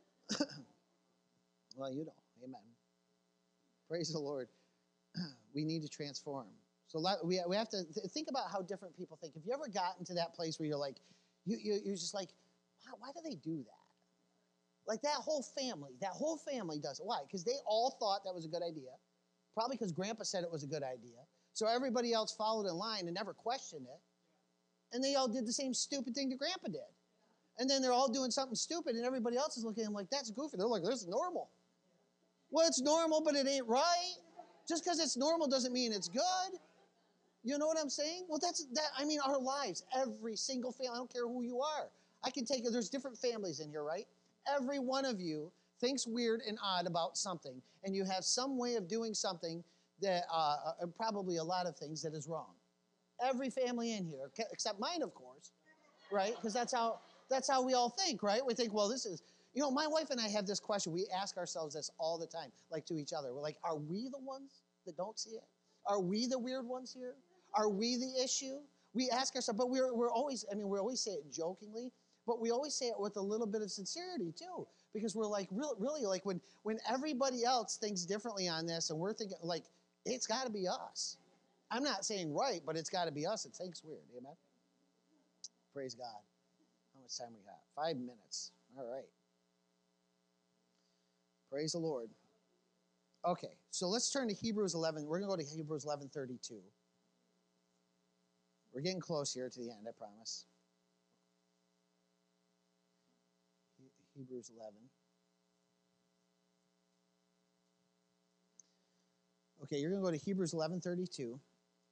Speaker 1: Well, you know, amen. Praise the Lord. We need to transform. So we, we have to th- think about how different people think. Have you ever gotten to that place where you're like, you, you, you're just like, why, why do they do that? Like that whole family, that whole family does it. Why? Because they all thought that was a good idea. Probably because Grandpa said it was a good idea. So everybody else followed in line and never questioned it. And they all did the same stupid thing that Grandpa did. And then they're all doing something stupid, and everybody else is looking at them like, that's goofy. They're like, this is normal. Well, it's normal, but it ain't right. Just because it's normal doesn't mean it's good. You know what I'm saying? Well, that's that. I mean, our lives, every single family. I don't care who you are. I can take it. There's different families in here, right? Every one of you thinks weird and odd about something, and you have some way of doing something that, uh, uh, probably a lot of things that is wrong. Every family in here, except mine, of course, right? Because that's how that's how we all think, right? We think, well, this is. You know, my wife and I have this question. We ask ourselves this all the time, like to each other. We're like, are we the ones that don't see it? Are we the weird ones here? Are we the issue? We ask ourselves, but we're, we're always, I mean, we always say it jokingly, but we always say it with a little bit of sincerity too, because we're like, really, really like when, when everybody else thinks differently on this and we're thinking like, it's got to be us. I'm not saying right, but it's got to be us. It thinks weird. Amen? Praise God. How much time we got? Five minutes. All right. Praise the Lord. Okay, so let's turn to Hebrews eleven. We're going to go to Hebrews eleven thirty-two. We're getting close here to the end, I promise. Hebrews eleven. Okay, you're going to go to Hebrews eleven thirty-two.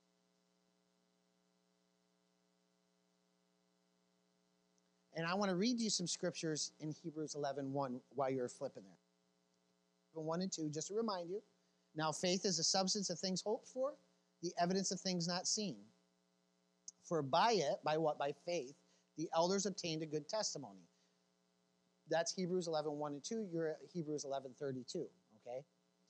Speaker 1: And I want to read you some scriptures in Hebrews eleven one while you're flipping there. one and two, just to remind you. Now, faith is the substance of things hoped for, the evidence of things not seen. For by it, by what? By faith, the elders obtained a good testimony. That's Hebrews eleven one and two. You're at Hebrews eleven thirty-two, okay?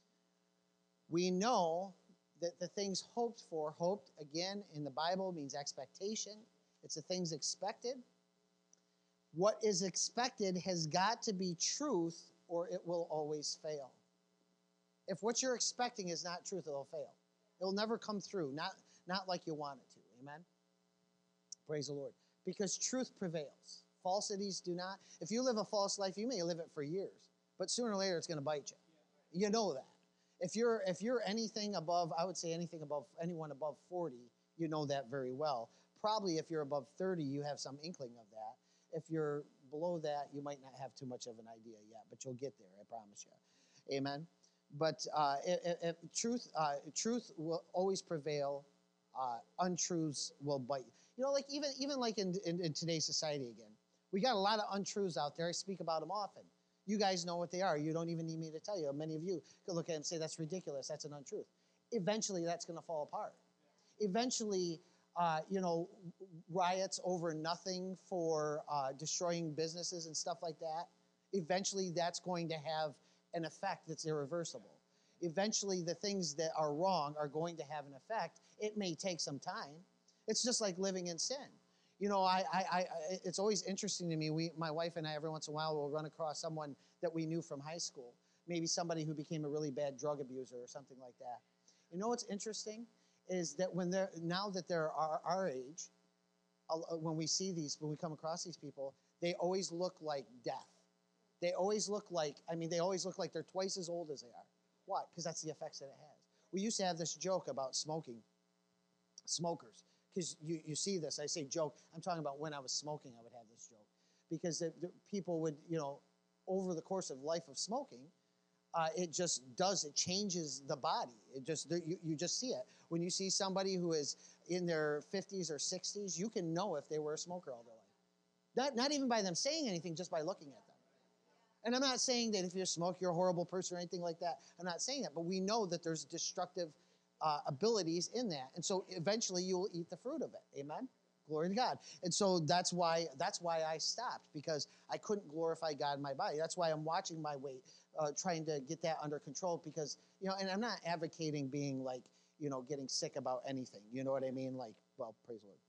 Speaker 1: We know that the things hoped for, hoped, again, in the Bible means expectation. It's the things expected. What is expected has got to be truth, or it will always fail. If what you're expecting is not truth, it'll fail. It'll never come through, not, not like you want it to. Amen? Praise the Lord. Because truth prevails. Falsities do not. If you live a false life, you may live it for years, but sooner or later it's going to bite you. You know that. If you're if you're anything above, I would say anything above, anyone above forty, you know that very well. Probably if you're above thirty, you have some inkling of that. If you're below that, you might not have too much of an idea yet, but you'll get there, I promise you. Amen? But uh, if, if truth, uh, truth will always prevail. Uh, untruths will bite. You know, like even even like in, in, in today's society again, we got a lot of untruths out there. I speak about them often. You guys know what they are. You don't even need me to tell you. Many of you could look at it and say, that's ridiculous. That's an untruth. Eventually, that's going to fall apart. Eventually, uh, you know, riots over nothing for uh, destroying businesses and stuff like that, eventually that's going to have an effect that's irreversible. Eventually, the things that are wrong are going to have an effect. It may take some time. It's just like living in sin. You know, I, I, I, it's always interesting to me. We, my wife and I, every once in a while, will run across someone that we knew from high school. Maybe somebody who became a really bad drug abuser or something like that. You know what's interesting is that when they're now that they're our, our age, when we see these, when we come across these people, they always look like death. They always look like, I mean, they always look like they're twice as old as they are. Why? Because that's the effects that it has. We used to have this joke about smoking, smokers. Because you, you see this, I say joke, I'm talking about when I was smoking, I would have this joke. Because the, the people would, you know, over the course of life of smoking, uh, it just does, it changes the body. It just, you, you just see it. When you see somebody who is in their fifties or sixties, you can know if they were a smoker all their life. Not, not even by them saying anything, just by looking at them. And I'm not saying that if you smoke, you're a horrible person or anything like that. I'm not saying that, but we know that there's destructive Uh, abilities in that, and so eventually you will eat the fruit of it. Amen. Glory to God. And so that's why that's why I stopped, because I couldn't glorify God in my body. That's why I'm watching my weight, uh, trying to get that under control. Because you know, and I'm not advocating being like you know getting sick about anything. You know what I mean? Like, well, praise the Lord.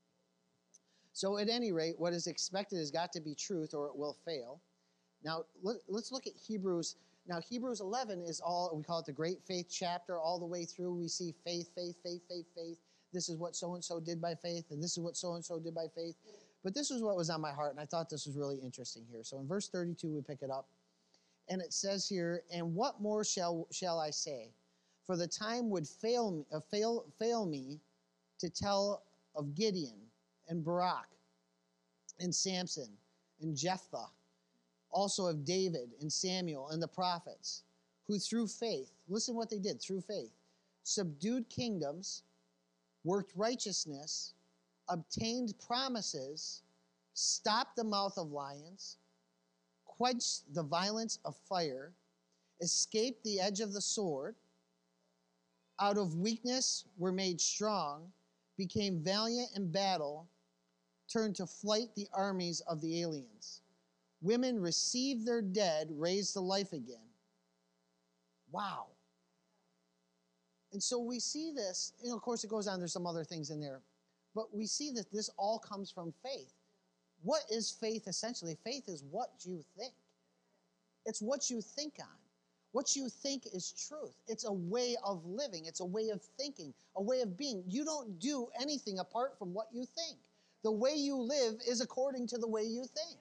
Speaker 1: So at any rate, what is expected has got to be truth, or it will fail. Now let, let's look at Hebrews. Now, Hebrews eleven is all, we call it the great faith chapter. All the way through, we see faith, faith, faith, faith, faith. This is what so-and-so did by faith, and this is what so-and-so did by faith. But this is what was on my heart, and I thought this was really interesting here. So in verse thirty-two, we pick it up. And it says here, and what more shall shall I say? For the time would fail me, uh, fail, fail me to tell of Gideon and Barak and Samson and Jephthah, also of David and Samuel and the prophets, who through faith, listen what they did, through faith, subdued kingdoms, worked righteousness, obtained promises, stopped the mouth of lions, quenched the violence of fire, escaped the edge of the sword, out of weakness were made strong, became valiant in battle, turned to flight the armies of the aliens. Women received their dead, raised to life again. Wow. And so we see this, you know, of course it goes on, there's some other things in there, but we see that this all comes from faith. What is faith essentially? Faith is what you think. It's what you think on. What you think is truth. It's a way of living. It's a way of thinking, a way of being. You don't do anything apart from what you think. The way you live is according to the way you think.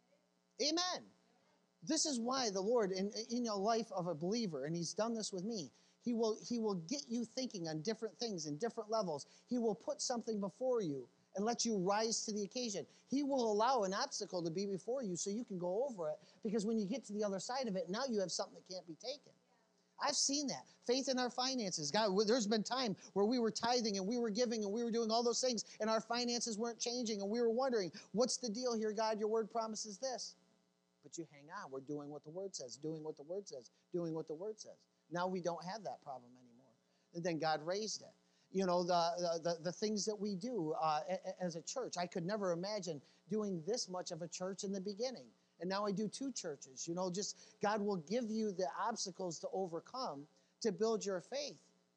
Speaker 1: Amen. This is why the Lord, in, in the life of a believer, and he's done this with me, he will, he will get you thinking on different things in different levels. He will put something before you and let you rise to the occasion. He will allow an obstacle to be before you so you can go over it, because when you get to the other side of it, now you have something that can't be taken. I've seen that. Faith in our finances. God, there's been time where we were tithing and we were giving and we were doing all those things and our finances weren't changing and we were wondering, what's the deal here, God? Your word promises this. But you hang on. We're doing what the word says, doing what the word says, doing what the word says. Now we don't have that problem anymore. And then God raised it. You know, the the, the things that we do uh, as a church. I could never imagine doing this much of a church in the beginning. And now I do two churches. You know, just God will give you the obstacles to overcome to build your faith.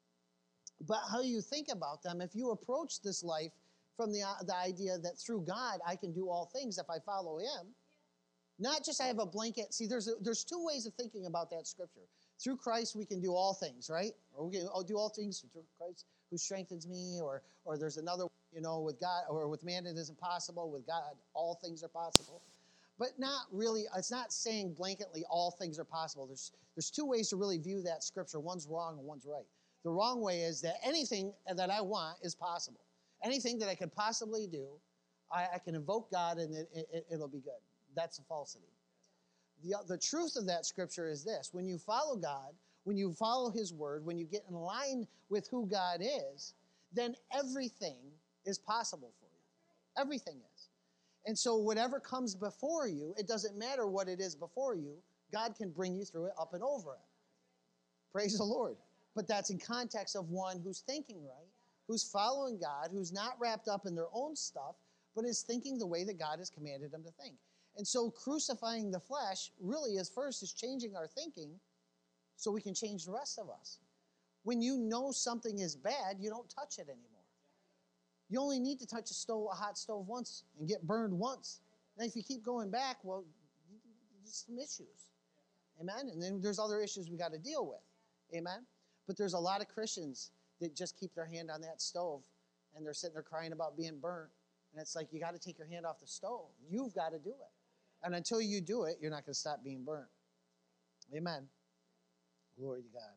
Speaker 1: But how you think about them, if you approach this life from the, the idea that through God I can do all things if I follow him, not just I have a blanket. See, there's a, there's two ways of thinking about that scripture. Through Christ we can do all things, right? Or we can do all things through Christ who strengthens me, or or there's another, you know, with God, or with man it isn't possible. With God, all things are possible. But not really, it's not saying blanketly all things are possible. There's there's two ways to really view that scripture. One's wrong and one's right. The wrong way is that anything that I want is possible. Anything that I could possibly do, I, I can invoke God and it, it, it'll be good. That's a falsity. The, the truth of that scripture is this. When you follow God, when you follow his word, when you get in line with who God is, then everything is possible for you. Everything is. And so whatever comes before you, it doesn't matter what it is before you, God can bring you through it, up and over it. Praise the Lord. But that's in context of one who's thinking right, who's following God, who's not wrapped up in their own stuff, but is thinking the way that God has commanded them to think. And so crucifying the flesh really is first is changing our thinking so we can change the rest of us. When you know something is bad, you don't touch it anymore. You only need to touch a stove, a hot stove once and get burned once. And if you keep going back, well, there's some issues. Amen? And then there's other issues we got to deal with. Amen? But there's a lot of Christians that just keep their hand on that stove and they're sitting there crying about being burnt. And it's like, you got to take your hand off the stove. You've got to do it. And until you do it, you're not going to stop being burnt. Amen. Glory to God.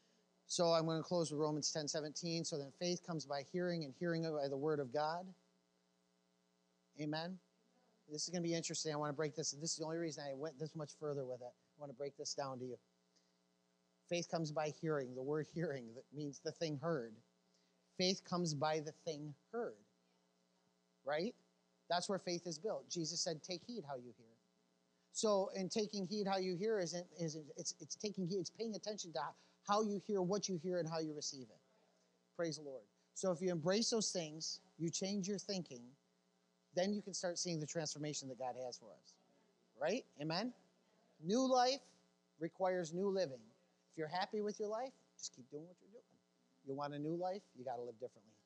Speaker 1: So I'm going to close with Romans ten seventeen. So then faith comes by hearing, and hearing by the word of God. Amen. This is going to be interesting. I want to break this. This is the only reason I went this much further with it. I want to break this down to you. Faith comes by hearing. The word hearing that means the thing heard. Faith comes by the thing heard. Right? That's where faith is built. Jesus said, take heed how you hear. So in taking heed how you hear, isn't, isn't it's, it's taking heed, it's paying attention to how you hear, what you hear, and how you receive it. Praise the Lord. So if you embrace those things, you change your thinking, then you can start seeing the transformation that God has for us. Right? Amen? New life requires new living. If you're happy with your life, just keep doing what you're doing. You want a new life, you got to live differently.